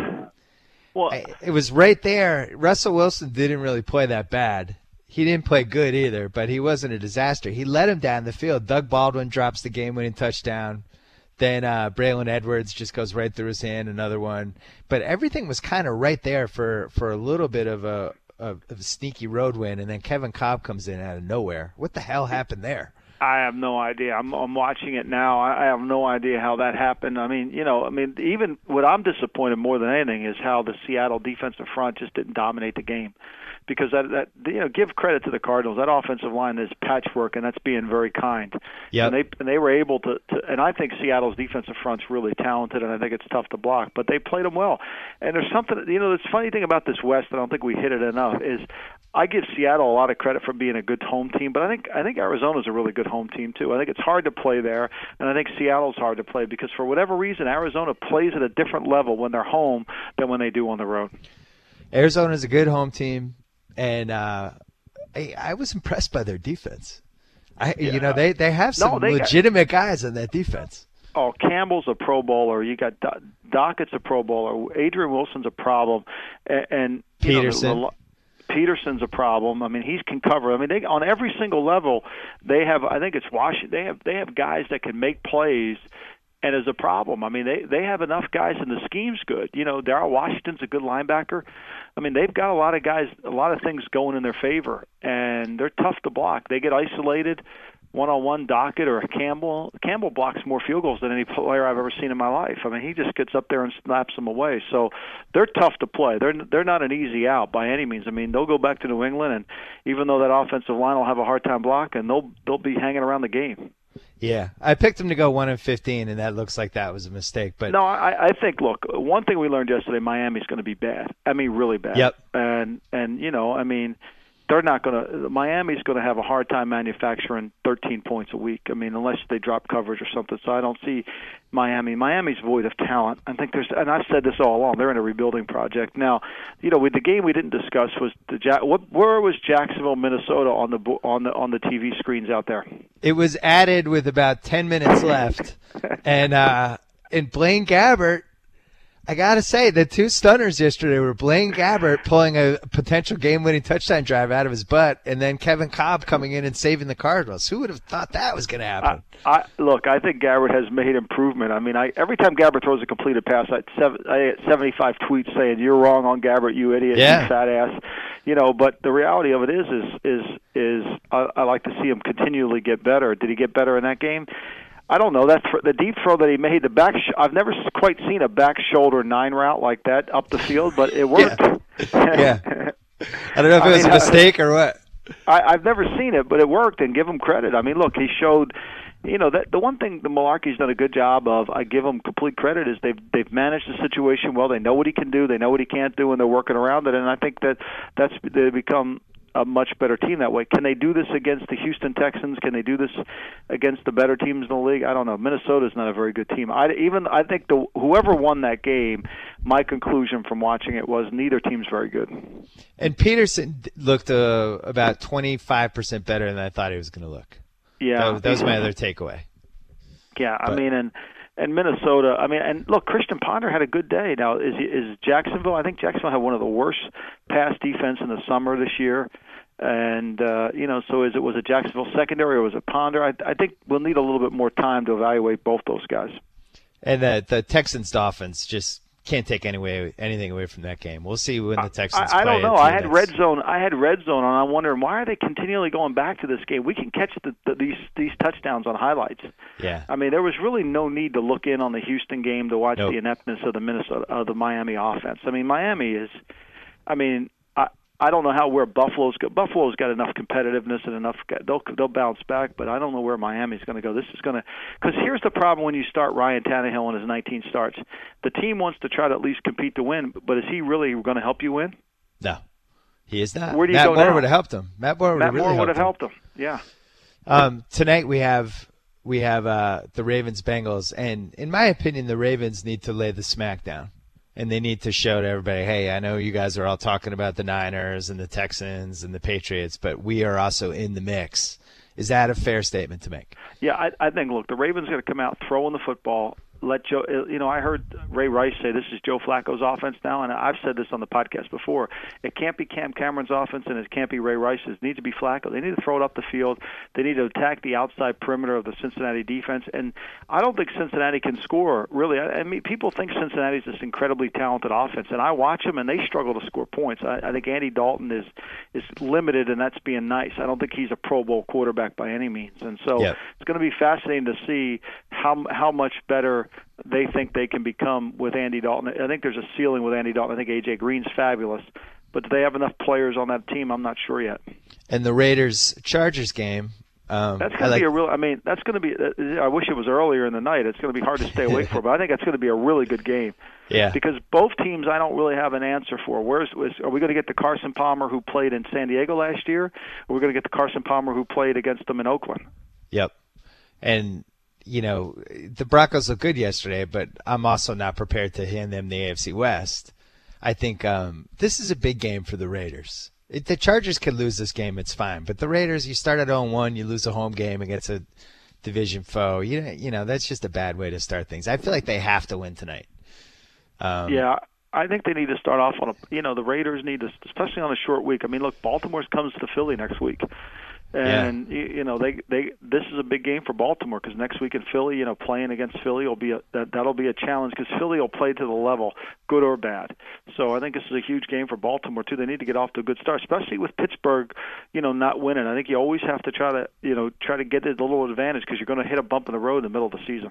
it was right there. Russell Wilson didn't really play that bad. He didn't play good either, but he wasn't a disaster. He led him down the field. Doug Baldwin drops the game-winning touchdown. Then Braylon Edwards just goes right through his hand, another one. But everything was kind of right there for a little bit of a sneaky road win, and then Kevin Kolb comes in out of nowhere. What the hell happened there? I have no idea. I'm watching it now. I have no idea how that happened. Even what I'm disappointed more than anything is how the Seattle defensive front just didn't dominate the game. Because give credit to the Cardinals. That offensive line is patchwork, and that's being very kind. Yeah. And they were able to. And I think Seattle's defensive front's really talented, and I think it's tough to block. But they played them well. And there's something. The funny thing about this West, I don't think we hit it enough, is I give Seattle a lot of credit for being a good home team, but I think Arizona's a really good home team too. I think it's hard to play there, and I think Seattle's hard to play because for whatever reason, Arizona plays at a different level when they're home than when they do on the road. Arizona's a good home team. And I was impressed by their defense. They have some legitimate guys on that defense. Oh, Campbell's a Pro Bowler. You got Dockett's a Pro Bowler. Adrian Wilson's a problem, and Peterson. Peterson's a problem. He can cover. They on every single level. They have. I think it's Washington. They have guys that can make plays. And is a problem. They have enough guys, and the scheme's good. Darryl Washington's a good linebacker. They've got a lot of guys, a lot of things going in their favor, and they're tough to block. They get isolated one-on-one. Dockett or Campbell. Campbell blocks more field goals than any player I've ever seen in my life. He just gets up there and snaps them away. So they're tough to play. They're not an easy out by any means. They'll go back to New England, and even though that offensive line will have a hard time blocking, they'll be hanging around the game. Yeah, I picked them to go 1-15, and that looks like that was a mistake. But no, I think. Look, one thing we learned yesterday: Miami's going to be bad. Really bad. Yep. And they're not going to. Miami's going to have a hard time manufacturing 13 points a week. Unless they drop coverage or something. So I don't see Miami. Miami's void of talent. I think and I've said this all along. They're in a rebuilding project now. With the game we didn't discuss was where was Jacksonville, Minnesota on the TV screens out there? It was added with about 10 minutes left, and Blaine Gabbert. I got to say, the two stunners yesterday were Blaine Gabbert pulling a potential game-winning touchdown drive out of his butt, and then Kevin Kolb coming in and saving the Cardinals. Who would have thought that was going to happen? I think Gabbert has made improvement. Every time Gabbert throws a completed pass, I get 75 tweets saying, "You're wrong on Gabbert, you idiot, you fat ass." But the reality of it is I like to see him continually get better. Did he get better in that game? I don't know. The deep throw that he made, I've never quite seen a back shoulder 9 route like that up the field, but it worked. Yeah. I don't know if it was a mistake or what. I've never seen it, but it worked, and give him credit. I mean, look, he showed, that the one thing the Malarkey's done a good job of, I give him complete credit, is they've managed the situation well. They know what he can do, they know what he can't do, and they're working around it. And I think they become a much better team that way. Can they do this against the Houston Texans? Can they do this against the better teams in the league? I don't know. Minnesota's not a very good team. I think whoever won that game, my conclusion from watching it was neither team's very good. And Peterson looked about 25% better than I thought he was going to look. Yeah, that was my other takeaway. Yeah, I mean, and Minnesota. I mean, and look, Christian Ponder had a good day. Now, is Jacksonville? I think Jacksonville had one of the worst pass defense in the summer this year. And so was it Jacksonville secondary or was it Ponder? I think we'll need a little bit more time to evaluate both those guys. And the Texans' Dolphins just can't take anything away from that game. We'll see when the Texans play. I don't know. I had red zone, and I'm wondering why are they continually going back to this game? We can catch these touchdowns on highlights. Yeah. I mean, there was really no need to look in on the Houston game to watch the ineptness of the Miami offense. I mean, Miami is. I mean, I don't know where Buffalo's got enough competitiveness and enough. They'll bounce back, but I don't know where Miami's going to go. This is going to, because here's the problem when you start Ryan Tannehill in his 19 starts. The team wants to try to at least compete to win, but is he really going to help you win? No, he is not. Where do you Matt go Moore now? would have helped him. Matt Moore would have helped him. Yeah. Tonight we have the Ravens Bengals, and in my opinion, the Ravens need to lay the smack down. And they need to show to everybody, hey, I know you guys are all talking about the Niners and the Texans and the Patriots, but we are also in the mix. Is that a fair statement to make? Yeah, I think, look, the Ravens are going to come out throwing the football. Let Joe, I heard Ray Rice say this is Joe Flacco's offense now, and I've said this on the podcast before. It can't be Cam Cameron's offense, and it can't be Ray Rice's. It needs to be Flacco. They need to throw it up the field. They need to attack the outside perimeter of the Cincinnati defense, and I don't think Cincinnati can score, really. I mean, people think Cincinnati's this incredibly talented offense, and I watch them, and they struggle to score points. I think Andy Dalton is limited, and that's being nice. I don't think he's a Pro Bowl quarterback by any means, and so it's going to be fascinating to see how much better they think they can become with Andy Dalton. I think there's a ceiling with Andy Dalton. I think A.J. Green's fabulous. But do they have enough players on that team? I'm not sure yet. And the Raiders-Chargers game. That's going to be a real – I mean, that's going to be – I wish it was earlier in the night. It's going to be hard to stay awake for. But I think that's going to be a really good game. Yeah. Because both teams I don't really have an answer for. Are we going to get the Carson Palmer who played in San Diego last year? Or are we going to get the Carson Palmer who played against them in Oakland? Yep. And – the Broncos look good yesterday, but I'm also not prepared to hand them the AFC West. I think this is a big game for the Raiders. The Chargers could lose this game, it's fine. But the Raiders, you start at 0-1, you lose a home game against a division foe. That's just a bad way to start things. I feel like they have to win tonight. Yeah, I think they need to start off on the Raiders need to, especially on a short week. I mean, look, Baltimore comes to Philly next week. And this is a big game for Baltimore because next week in Philly, playing against Philly that'll be a challenge because Philly will play to the level, good or bad. So I think this is a huge game for Baltimore too. They need to get off to a good start, especially with Pittsburgh, not winning. I think you always have to try to get the little advantage because you're going to hit a bump in the road in the middle of the season.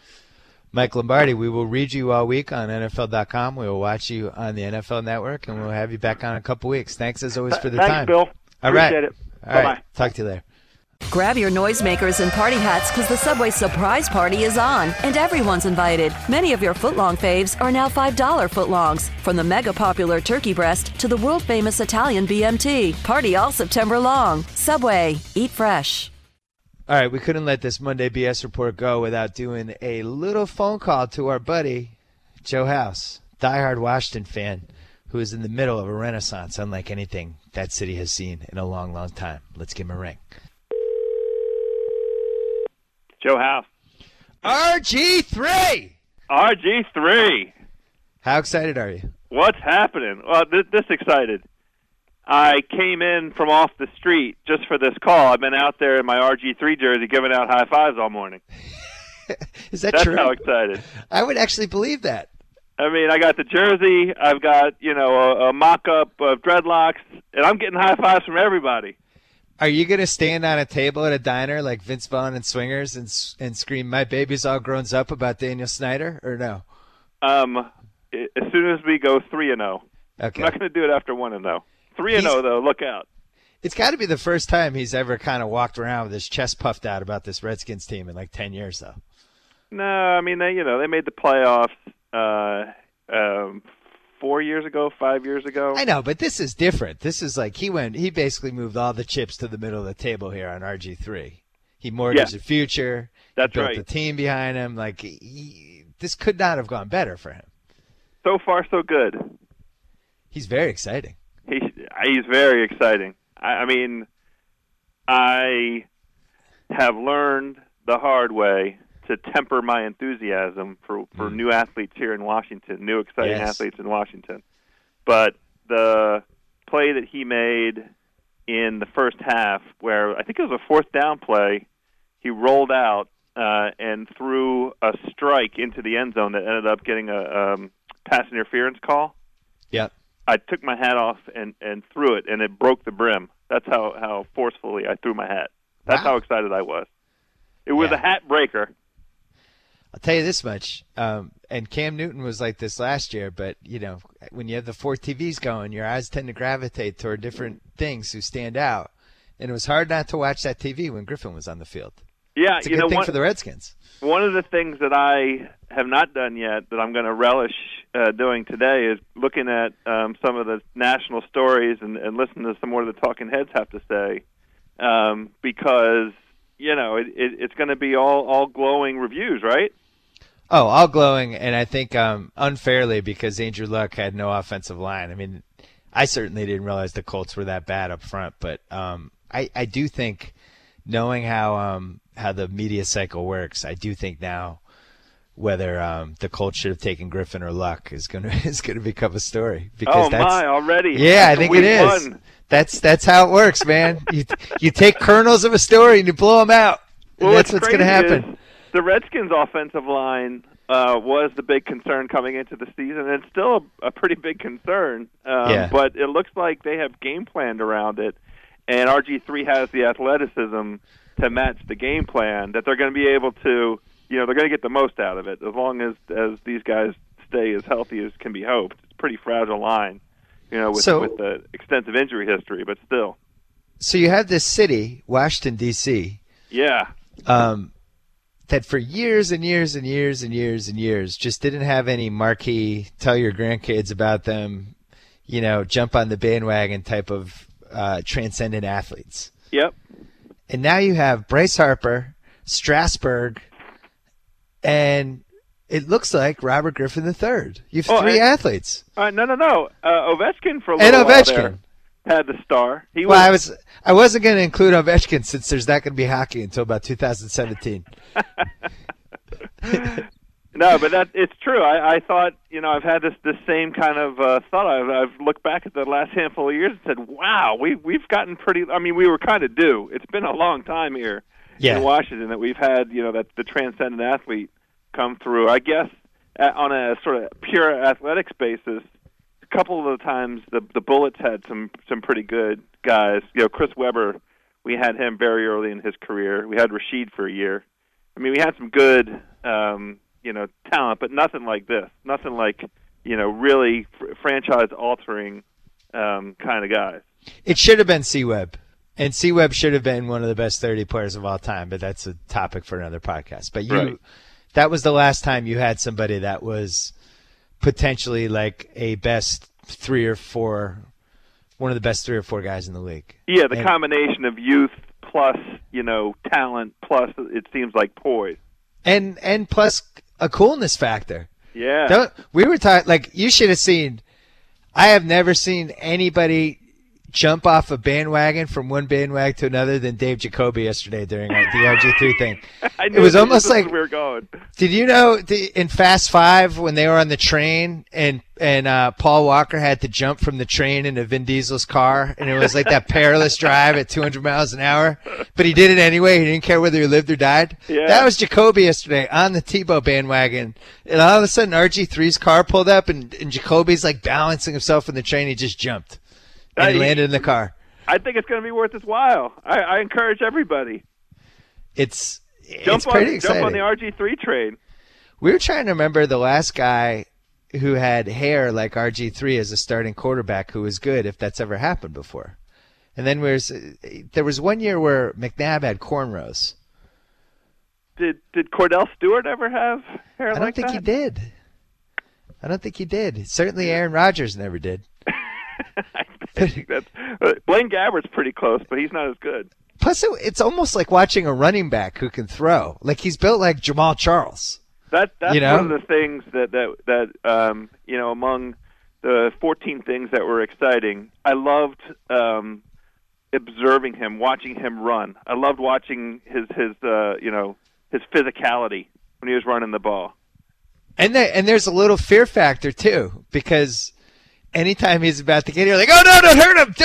Mike Lombardi, we will read you all week on NFL.com. We will watch you on the NFL Network, and we'll have you back on in a couple weeks. Thanks as always for the time. Thanks, Bill. All right. Appreciate it. All Bye-bye. right. Talk to you later. Grab your noisemakers and party hats because the Subway surprise party is on and everyone's invited. Many of your footlong faves are now $5 footlongs. From the mega popular turkey breast to the world famous Italian BMT. Party all September long. Subway. Eat fresh. All right. We couldn't let this Monday BS report go without doing a little phone call to our buddy, Joe House, diehard Washington fan, who is in the middle of a renaissance unlike anything that city has seen in a long, long time. Let's give him a ring. Joe House. RG3! RG3. How excited are you? What's happening? Well, this excited. I came in from off the street just for this call. I've been out there in my RG3 jersey giving out high fives all morning. Is that That's true? That's how excited. I would actually believe that. I mean, I got the jersey. I've got, a mock-up of dreadlocks, and I'm getting high fives from everybody. Are you going to stand on a table at a diner like Vince Vaughn and Swingers and scream, "My baby's all grown up" about Daniel Snyder, or no? As soon as we go 3-0. Okay. I'm not going to do it after 1-0. 3-0 though. Look out. It's got to be the first time he's ever kind of walked around with his chest puffed out about this Redskins team in like 10 years, though. No, I mean they made the playoffs 4 years ago, 5 years ago. I know, but this is different. This is like he basically moved all the chips to the middle of the table here on RG3. He mortgaged the future. That's he built right. the team behind him. Like this could not have gone better for him. So far, so good. He's very exciting. He's very exciting. I mean, I have learned the hard way to temper my enthusiasm for new athletes here in Washington, new exciting athletes in Washington. But the play that he made in the first half, where I think it was a fourth down play, he rolled out and threw a strike into the end zone that ended up getting a pass interference call. Yep. I took my hat off and threw it, and it broke the brim. That's how forcefully I threw my hat. That's how excited I was. It was a hat breaker. I'll tell you this much, and Cam Newton was like this last year, but, when you have the 4 TVs going, your eyes tend to gravitate toward different things who stand out. And it was hard not to watch that TV when Griffin was on the field. Yeah, it's a good thing for the Redskins. One of the things that I have not done yet that I'm going to relish doing today is looking at some of the national stories and listen to some more of the talking heads have to say, because it's going to be all glowing reviews, right? Oh, all glowing, and I think unfairly because Andrew Luck had no offensive line. I mean, I certainly didn't realize the Colts were that bad up front, but I do think, knowing how the media cycle works, I do think now whether the Colts should have taken Griffin or Luck is going to become a story. Because already? Yeah, I think it is. That's how it works, man. You take kernels of a story and you blow them out. And that's what's going to happen. The Redskins' offensive line was the big concern coming into the season, and it's still a pretty big concern. But it looks like they have game planned around it, and RG3 has the athleticism to match the game plan that they're going to be able to, they're going to get the most out of it as long as these guys stay as healthy as can be hoped. It's a pretty fragile line, with the extensive injury history, but still. So you have this city, Washington, D.C. Yeah. That for years and years and years and years and years just didn't have any marquee, tell your grandkids about them, jump on the bandwagon type of transcendent athletes. Yep. And now you have Bryce Harper, Strasburg, and it looks like Robert Griffin III. You have 3 athletes. No. Ovechkin for a little while there had the star. I wasn't going to include Ovechkin since there's not going to be hockey until about 2017. No, but it's true. I thought, I've had this same kind of thought. I've looked back at the last handful of years and said, wow, we've gotten pretty. I mean, we were kind of due. It's been a long time here in Washington that we've had, that the transcendent athlete come through. I guess on a sort of pure athletics basis, a couple of the times the Bullets had some pretty good guys. Chris Webber, we had him very early in his career. We had Rashid for a year. I mean, we had some good, talent, but nothing like this. Nothing like, really franchise-altering kind of guys. It should have been C-Webb. And C-Webb should have been one of the best 30 players of all time, but that's a topic for another podcast. But that was the last time you had somebody that was potentially like a best 3 or 4, one of the best 3 or 4 guys in the league. Yeah, combination of youth plus, talent plus, it seems like, poise. And plus a coolness factor. Yeah. We were talking, you should have seen, I have never seen anybody jump off a bandwagon from one bandwagon to another than Dave Jacoby yesterday during the RG3 thing. It was almost like, we were going. Did you know in Fast 5 when they were on the train and Paul Walker had to jump from the train into Vin Diesel's car, and it was like that perilous drive at 200 miles an hour, but he did it anyway. He didn't care whether he lived or died. Yeah. That was Jacoby yesterday on the Tebow bandwagon, and all of a sudden RG3's car pulled up, and Jacoby's like balancing himself in the train. He just jumped. And he landed in the car. I think it's going to be worth his while. I encourage everybody. It's pretty exciting. Jump on the RG3 train. We were trying to remember the last guy who had hair like RG3 as a starting quarterback who was good, if that's ever happened before. And then there was one year where McNabb had cornrows. Did Cordell Stewart ever have hair like that? I don't think he did. Certainly Aaron Rodgers never did. I think Blaine Gabbert's pretty close, but he's not as good. Plus, it's almost like watching a running back who can throw. Like he's built like Jamal Charles. That's one of the things that among the 14 things that were exciting, I loved observing him, watching him run. I loved watching his physicality when he was running the ball. And there's a little fear factor too, because anytime he's about to get here, like, oh no, don't hurt him!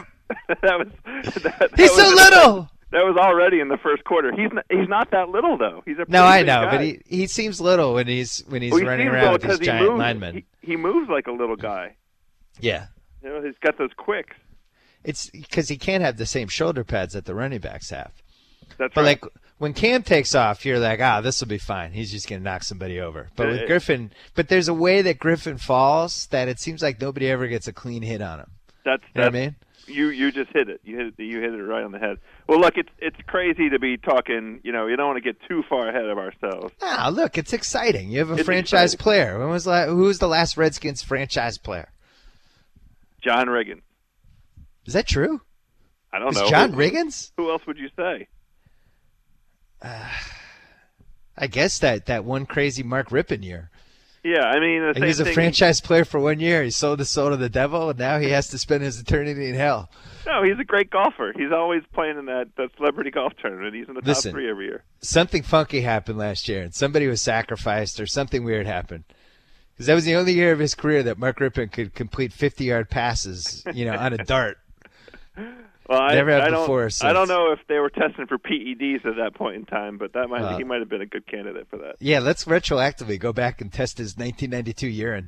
He's so little. That was already in the first quarter. He's not that little though. He's a no, I know, guy. but he seems little when he's running around with these giant linemen. He moves like a little guy. Yeah. He's got those quicks. It's because he can't have the same shoulder pads that the running backs have. That's but right. Like when Cam takes off, you're like, this will be fine. He's just gonna knock somebody over. But with Griffin, there's a way that Griffin falls that it seems like nobody ever gets a clean hit on him. You know what I mean? You just hit it. You hit it right on the head. Well, look, it's crazy to be talking. You don't want to get too far ahead of ourselves. Look, it's exciting. You have a franchise player. Who was the last Redskins franchise player? John Riggins. Is that true? I don't know. John Riggins? Who else would you say? I guess that one crazy Mark Rippon year. Yeah, I mean, he was a franchise player for 1 year. He sold his soul to the devil, and now he has to spend his eternity in hell. No, he's a great golfer. He's always playing in that celebrity golf tournament. He's in the top 3 every year. Something funky happened last year, and somebody was sacrificed or something weird happened. Because that was the only year of his career that Mark Rippon could complete 50-yard passes, on a dart. Well, I don't know if they were testing for PEDs at that point in time, but he might have been a good candidate for that. Yeah, let's retroactively go back and test his 1992 urine.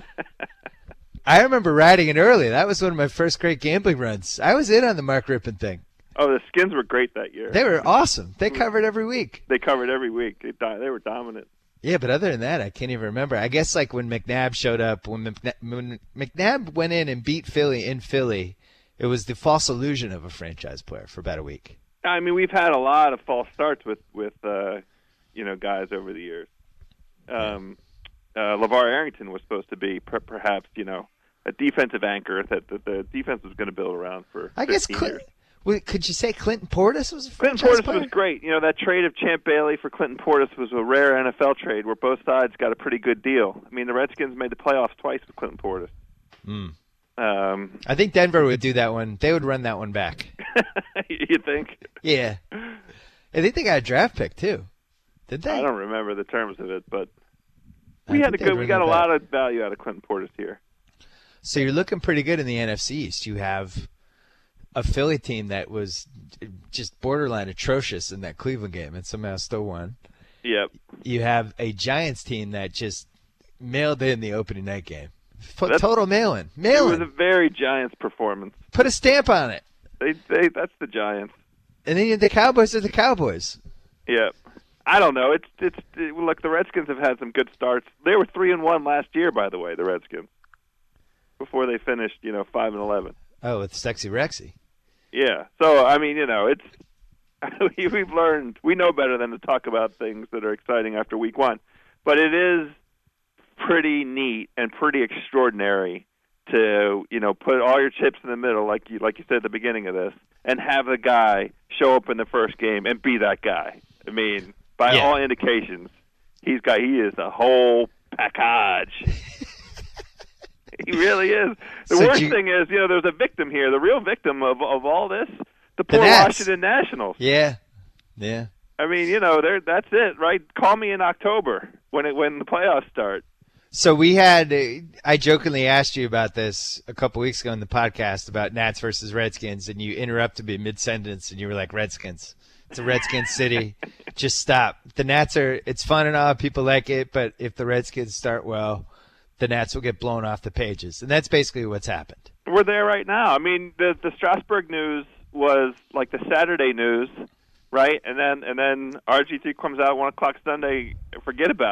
I remember riding it early. That was one of my first great gambling runs. I was in on the Mark Rippon thing. Oh, the Skins were great that year. They were awesome. They covered every week. They were dominant. Yeah, but other than that, I can't even remember. I guess like when McNabb showed up, when McNabb went in and beat Philly in Philly, it was the false illusion of a franchise player for about a week. I mean, we've had a lot of false starts with guys over the years. LeVar Arrington was supposed to be perhaps a defensive anchor that the defense was going to build around for 15 years. Could you say Clinton Portis was a franchise Clinton Portis player? was great. That trade of Champ Bailey for Clinton Portis was a rare NFL trade where both sides got a pretty good deal. I mean, the Redskins made the playoffs twice with Clinton Portis. I think Denver would do that one. They would run that one back. You think? Yeah. I think they got a draft pick too. Did they? I don't remember the terms of it, but we got a lot of value out of Clinton Portis here. So you're looking pretty good in the NFC East. You have a Philly team that was just borderline atrocious in that Cleveland game and somehow still won. Yep. You have a Giants team that just mailed in the opening night game. Total mail-in. It was a very Giants performance. Put a stamp on it. That's the Giants. And then the Cowboys are the Cowboys. Yep. I don't know. Look, the Redskins have had some good starts. They were 3-1 last year, by the way, the Redskins, before they finished 5-11. Oh, with Sexy Rexy. Yeah. So I mean, it's we've learned, we know better than to talk about things that are exciting after week 1, but it is pretty neat and pretty extraordinary to put all your chips in the middle, like you said at the beginning of this, and have the guy show up in the first game and be that guy. I mean, by all indications, he is a whole package. He really is. The worst thing is, there's a victim here. The real victim of all this, the poor Washington Nationals. Yeah. I mean, that's it, right? Call me in October when the playoffs start. So I jokingly asked you about this a couple weeks ago in the podcast about Nats versus Redskins, and you interrupted me mid-sentence, and you were like, Redskins. It's a Redskins city. Just stop. The Nats it's fun and all. People like it, but if the Redskins start well, the Nats will get blown off the pages. And that's basically what's happened. We're there right now. I mean, the Strasburg news was like the Saturday news, right? And then RG3 comes out 1 o'clock Sunday. Forget about it.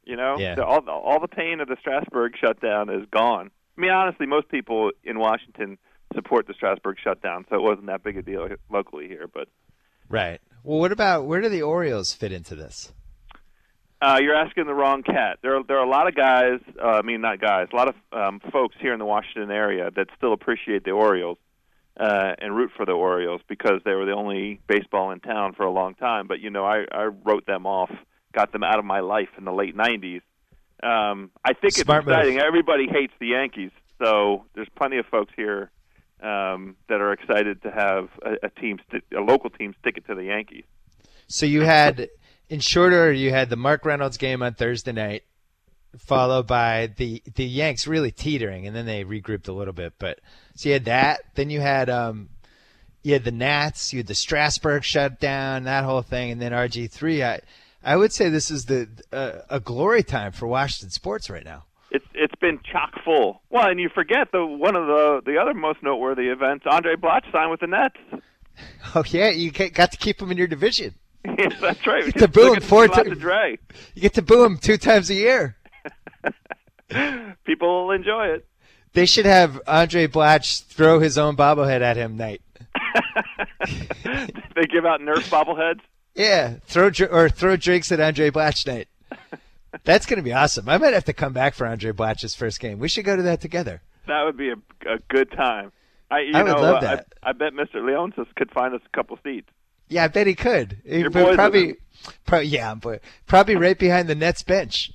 You know, Yeah. all the pain of the Strasburg shutdown is gone. I mean, honestly, most people in Washington support the Strasburg shutdown, so it wasn't that big a deal locally here. But Right. Well, what about where do the Orioles fit into this? you're asking the wrong cat. There are a lot of guys. Not guys. A lot of folks here in the Washington area that still appreciate the Orioles and root for the Orioles because they were the only baseball in town for a long time. But I wrote them off, got them out of my life in the late '90s. I think Smart it's exciting. move. Everybody hates the Yankees, so there's plenty of folks here that are excited to have a local team stick it to the Yankees. So you had, in short order, you had the Mark Reynolds game on Thursday night, followed by the Yanks really teetering, and then they regrouped a little bit. But so you had that. Then you had the Nats, you had the Strasburg shutdown, that whole thing, and then RG3. I would say this is a glory time for Washington sports right now. It's been chock full. Well, and you forget one of the other most noteworthy events. Andre Blatch signed with the Nets. Oh yeah, you got to keep them in your division. Yes, that's right. You get to boo him You get to boo him 2 times a year. People will enjoy it. They should have Andre Blatch throw his own bobblehead at him night. They give out Nerf bobbleheads. Yeah, throw drinks at Andre Blatch night. That's going to be awesome. I might have to come back for Andre Blatch's first game. We should go to that together. That would be a good time. I would love that. I bet Mr. Leonsis could find us a couple seats. Yeah, I bet he could. Your boys probably right behind the Nets bench.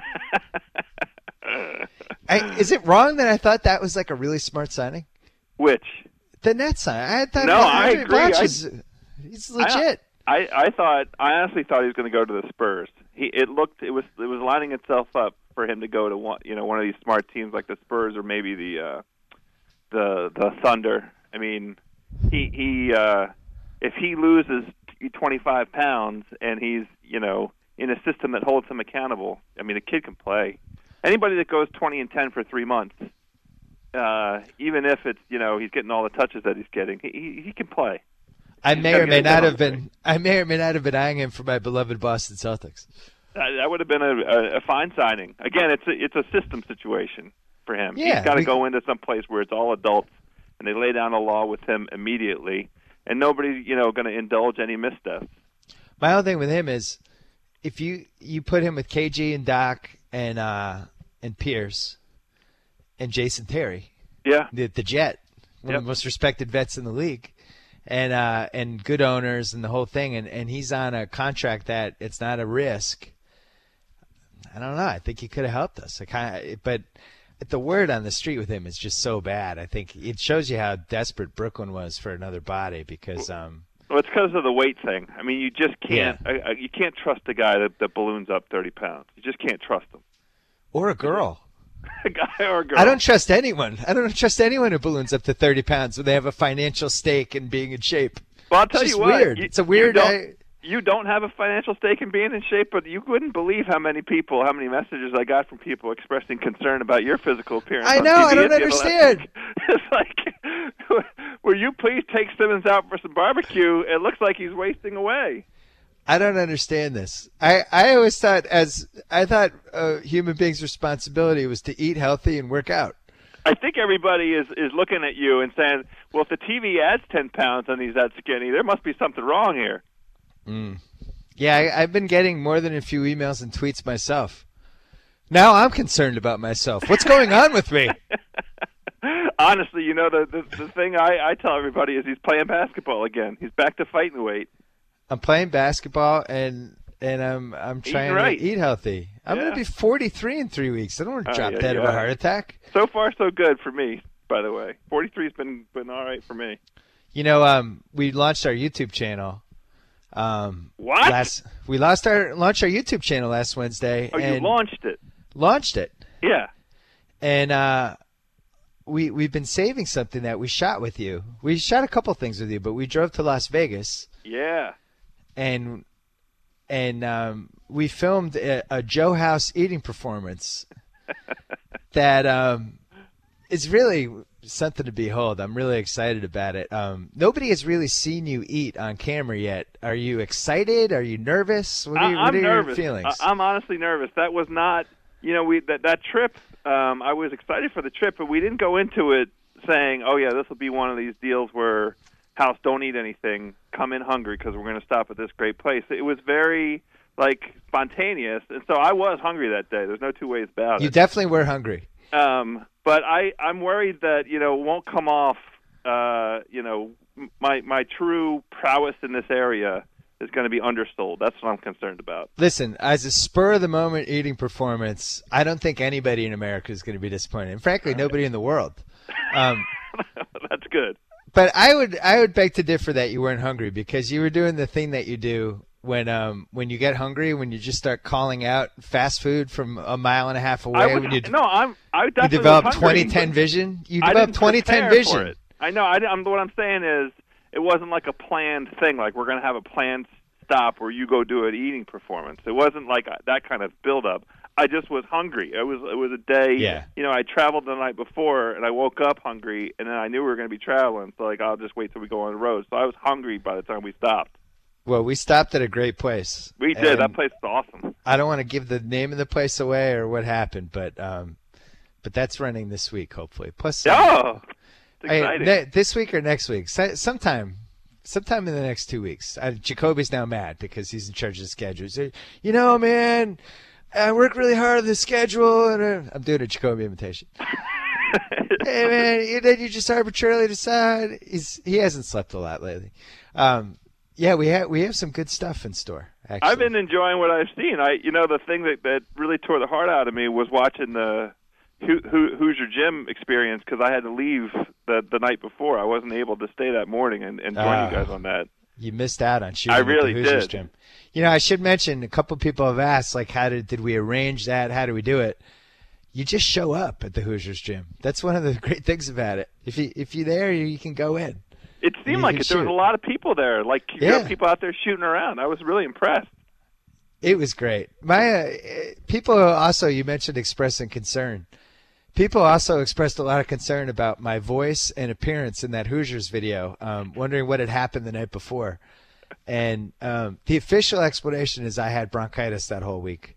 Is it wrong that I thought that was like a really smart signing? Which? The Nets signing. I thought No, I Andre agree. Blatch he's legit. I honestly thought he was going to go to the Spurs. It was lining itself up for him to go to one of these smart teams like the Spurs or maybe the Thunder. I mean, he if he loses 25 pounds and he's in a system that holds him accountable, I mean, the kid can play. Anybody that goes 20-10 for 3 months, even if it's he's getting all the touches that he's getting, he can play. I may or may not have been eyeing him for my beloved Boston Celtics. That would have been a fine signing. Again, it's a system situation for him. Yeah, he's got to go into some place where it's all adults, and they lay down a law with him immediately, and nobody's going to indulge any missteps. My whole thing with him is, if you put him with KG and Doc and Pierce and Jason Terry, yeah, the Jet, one of the most respected vets in the league. And good owners and the whole thing, and he's on a contract that it's not a risk. I don't know. I think he could have helped us. But the word on the street with him is just so bad. I think it shows you how desperate Brooklyn was for another body because. Well, it's because of the weight thing. I mean, you just can't. Yeah. You can't trust a guy that balloons up 30 pounds. You just can't trust him. Or a girl. A guy or a girl. I don't trust anyone. I don't trust anyone who balloons up to 30 pounds when they have a financial stake in being in shape. Well, I'll tell you what. Weird. It's a weird. You don't have a financial stake in being in shape, but you wouldn't believe how many messages I got from people expressing concern about your physical appearance. I know. I don't understand. It's like, will you please take Simmons out for some barbecue? It looks like he's wasting away. I don't understand this. I always thought a human being's responsibility was to eat healthy and work out. I think everybody is looking at you and saying, well, if the TV adds 10 pounds and he's that skinny, there must be something wrong here. Yeah, I've been getting more than a few emails and tweets myself. Now I'm concerned about myself. What's going on with me? Honestly, the thing I tell everybody is he's playing basketball again. He's back to fighting weight. I'm playing basketball and I'm trying to eat healthy. I'm going to be 43 in 3 weeks. I don't want to drop dead of a heart attack. So far, so good for me, by the way. 43's been all right for me. We launched our YouTube channel. What? We launched our YouTube channel last Wednesday. Oh, you launched it? Launched it. Yeah. And we've been saving something that we shot with you. We shot a couple things with you, but we drove to Las Vegas. Yeah. And we filmed a Joe House eating performance that is really something to behold. I'm really excited about it. Nobody has really seen you eat on camera yet. Are you excited? Are you nervous? What are nervous. Your feelings? I'm honestly nervous. That was not, that trip. I was excited for the trip, but we didn't go into it saying, "Oh yeah, this will be one of these deals where house don't eat anything, come in hungry because we're going to stop at this great place." It was very spontaneous, and so I was hungry that day. There's no two ways about it. You definitely were hungry. But I'm worried that it won't come off. My true prowess in this area is going to be undersold. That's what I'm concerned about. Listen, as a spur of the moment eating performance, I don't think anybody in America is going to be disappointed, and frankly, nobody in the world. That's good. But I would beg to differ that you weren't hungry, because you were doing the thing that you do when you get hungry, when you just start calling out fast food from a mile and a half away. I definitely develop was hungry, 2010 vision. You develop 2010 vision. For it. I know. What I'm saying is, it wasn't like a planned thing. Like we're going to have a planned stop where you go do an eating performance. It wasn't like that kind of build-up. I just was hungry. It was a day. Yeah. I traveled the night before, and I woke up hungry, and then I knew we were going to be traveling. So I'll just wait till we go on the road. So I was hungry by the time we stopped. Well, we stopped at a great place. We did. That place is awesome. I don't want to give the name of the place away or what happened, but that's running this week, hopefully. Plus, it's exciting. This week or next week, sometime in the next 2 weeks. Jacoby's now mad because he's in charge of the schedule. He's like, man, I work really hard on the schedule, and I'm doing a Jacoby imitation. Hey, man, then you just arbitrarily decide. He hasn't slept a lot lately. Yeah, we have some good stuff in store, actually. I've been enjoying what I've seen. The thing that really tore the heart out of me was watching the Hoosier Gym experience, because I had to leave the night before. I wasn't able to stay that morning and join you guys on that. You missed out on shooting I really at the Hoosiers did. Gym. I should mention, a couple people have asked, how did we arrange that? How do we do it? You just show up at the Hoosiers Gym. That's one of the great things about it. If you're there, you can go in. It seemed like there was a lot of people there. People out there shooting around. I was really impressed. It was great. People also, you mentioned expressing concern. People also expressed a lot of concern about my voice and appearance in that Hoosiers video, wondering what had happened the night before. And the official explanation is I had bronchitis that whole week.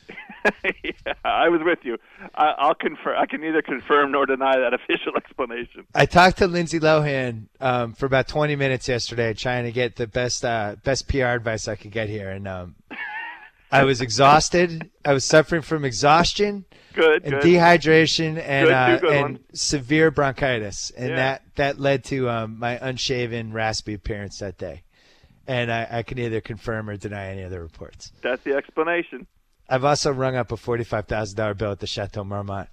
Yeah, I was with you. I'll confirm. I can neither confirm nor deny that official explanation. I talked to Lindsay Lohan for about 20 minutes yesterday, trying to get the best PR advice I could get here, and I was exhausted. I was suffering from exhaustion, and dehydration, and severe bronchitis, and that led to my unshaven, raspy appearance that day. And I can neither confirm or deny any of the reports. That's the explanation. I've also rung up a $45,000 bill at the Chateau Marmont.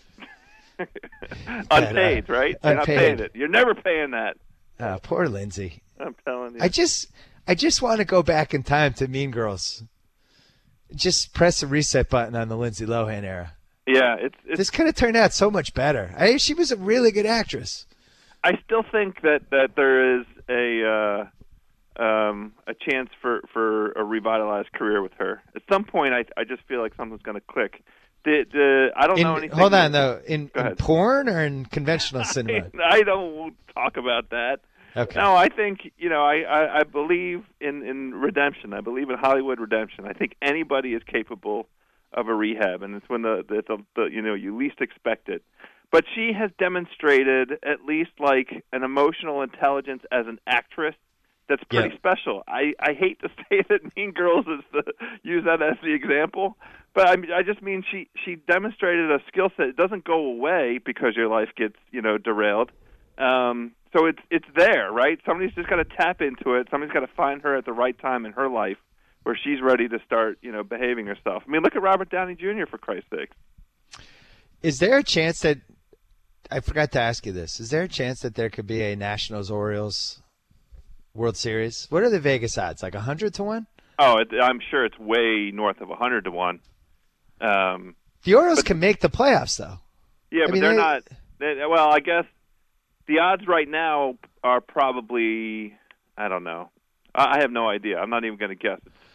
Unpaid, right? You're not paying it. You're never paying that. Poor Lindsay. I'm telling you. I just want to go back in time to Mean Girls. Just press the reset button on the Lindsay Lohan era. Yeah, this could have turned out so much better. She was a really good actress. I still think that there is a chance for a revitalized career with her. At some point, I just feel like something's going to click. I don't know anything. Hold on, though. In porn or in conventional cinema? I don't talk about that. Okay. No, I think I believe in redemption. I believe in Hollywood redemption. I think anybody is capable of a rehab, and it's when you least expect it. But she has demonstrated at least an emotional intelligence as an actress that's pretty special. I hate to say that Mean Girls use that as the example, but I just mean she demonstrated a skill set. It doesn't go away because your life gets derailed. So it's there, right? Somebody's just got to tap into it. Somebody's got to find her at the right time in her life where she's ready to start behaving herself. I mean, look at Robert Downey Jr. for Christ's sake. Is there a chance that I forgot to ask you this? Is there a chance that there could be a Nationals-Orioles World Series? What are the Vegas odds? 100 to 1? Oh, I'm sure it's way north of 100 to 1. The Orioles can make the playoffs, though. Yeah, but they're not. Well, I guess the odds right now are probably, I don't know. I have no idea. I'm not even going to guess.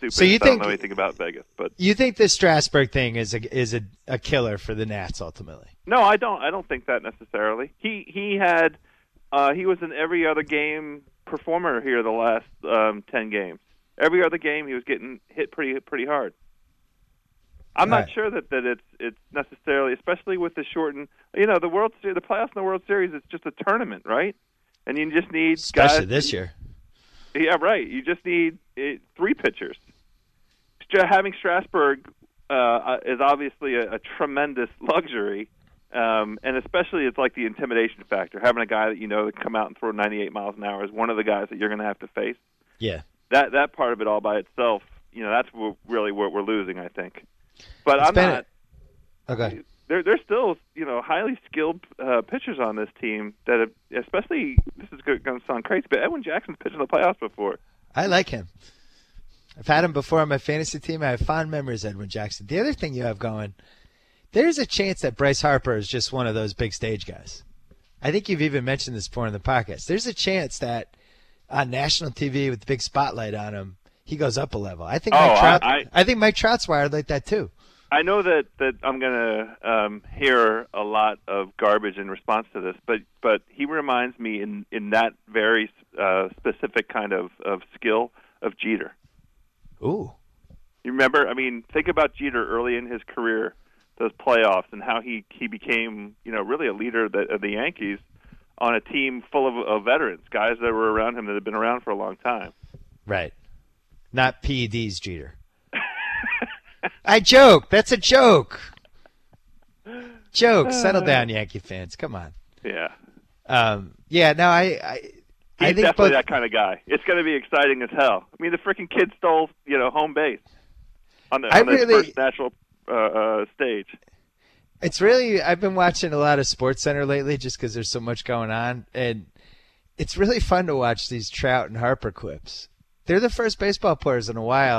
stupid. So you I don't know anything about Vegas, but you think this Strasburg thing is a killer for the Nats ultimately? No, I don't. I don't think that necessarily. He was an every other game performer here the last 10 games. Every other game he was getting hit pretty hard. I'm not sure that it's necessarily, especially with the shortened, the playoffs and the World Series. It's just a tournament, right? And you just need especially guys, this year. Yeah, right. You just need 3 pitchers. Having Strasburg is obviously a tremendous luxury, and especially it's like the intimidation factor. Having a guy that that can come out and throw 98 miles an hour is one of the guys that you're going to have to face. Yeah. That part of it all by itself, that's really what we're losing, I think. But Okay. There's still, highly skilled pitchers on this team that have, especially, this is going to sound crazy, but Edwin Jackson's pitched in the playoffs before. I like him. I've had him before on my fantasy team. I have fond memories of Edwin Jackson. The other thing you have going, there's a chance that Bryce Harper is just one of those big stage guys. I think you've even mentioned this before in the podcast. There's a chance that on national TV with the big spotlight on him, he goes up a level. I think I think Mike Trout's wired like that too. I know that I'm going to hear a lot of garbage in response to this, but he reminds me in that very specific kind of skill of Jeter. Ooh. You remember? Think about Jeter early in his career, those playoffs, and how he became, really a leader of the Yankees on a team full of veterans, guys that were around him that had been around for a long time. Right. Not PED's Jeter. I joke. That's a joke. Joke. Settle down, Yankee fans. Come on. Yeah. I He's think definitely that kind of guy. It's going to be exciting as hell. The freaking kid stole, home base on the first national stage. It's really, I've been watching a lot of SportsCenter lately just because there's so much going on, and it's really fun to watch these Trout and Harper clips. They're the first baseball players in a while.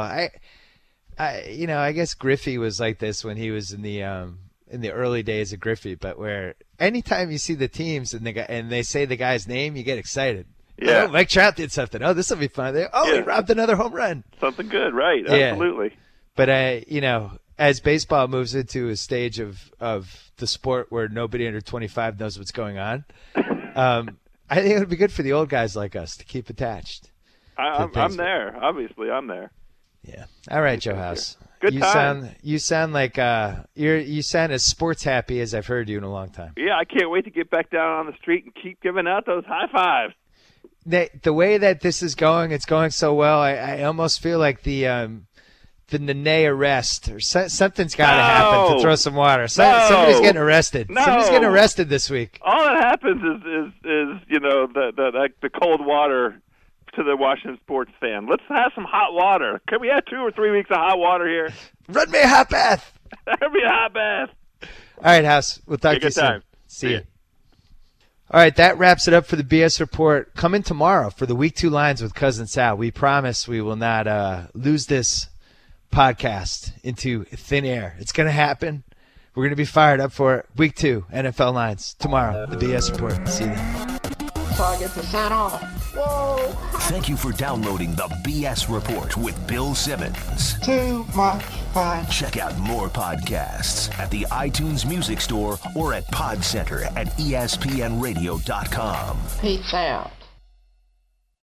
I guess Griffey was like this when he was in the early days of Griffey, but where anytime you see the teams and they say the guy's name, you get excited. Yeah. Oh, Mike Trout did something. Oh, this will be fun. He robbed another home run. Something good, right? Absolutely. Yeah. But as baseball moves into a stage of the sport where nobody under 25 knows what's going on, I think it would be good for the old guys like us to keep attached. I'm there. Obviously, I'm there. Yeah. All right, Joe House. Good time. You sound like you sound as sports happy as I've heard you in a long time. Yeah, I can't wait to get back down on the street and keep giving out those high fives. The way that this is going, it's going so well. I almost feel like the Nene arrest or something's got to happen to throw some water. Somebody's getting arrested. No. Somebody's getting arrested this week. All that happens is the cold water to the Washington sports fan. Let's have some hot water. Can we have 2 or 3 weeks of hot water here? Run me a hot bath. Run me a hot bath. All right, House. We'll talk to you soon. See you. All right, that wraps it up for the BS Report. Come in tomorrow for the Week 2 lines with Cousin Sal. We promise we will not lose this podcast into thin air. It's going to happen. We're going to be fired up for it. Week 2, NFL lines. Tomorrow, the BS Report. See you then. So I get to sign off. Whoa. Thank you for downloading the BS Report with Bill Simmons. Too much fun. Check out more podcasts at the iTunes Music Store or at PodCenter at ESPNRadio.com. Peace out.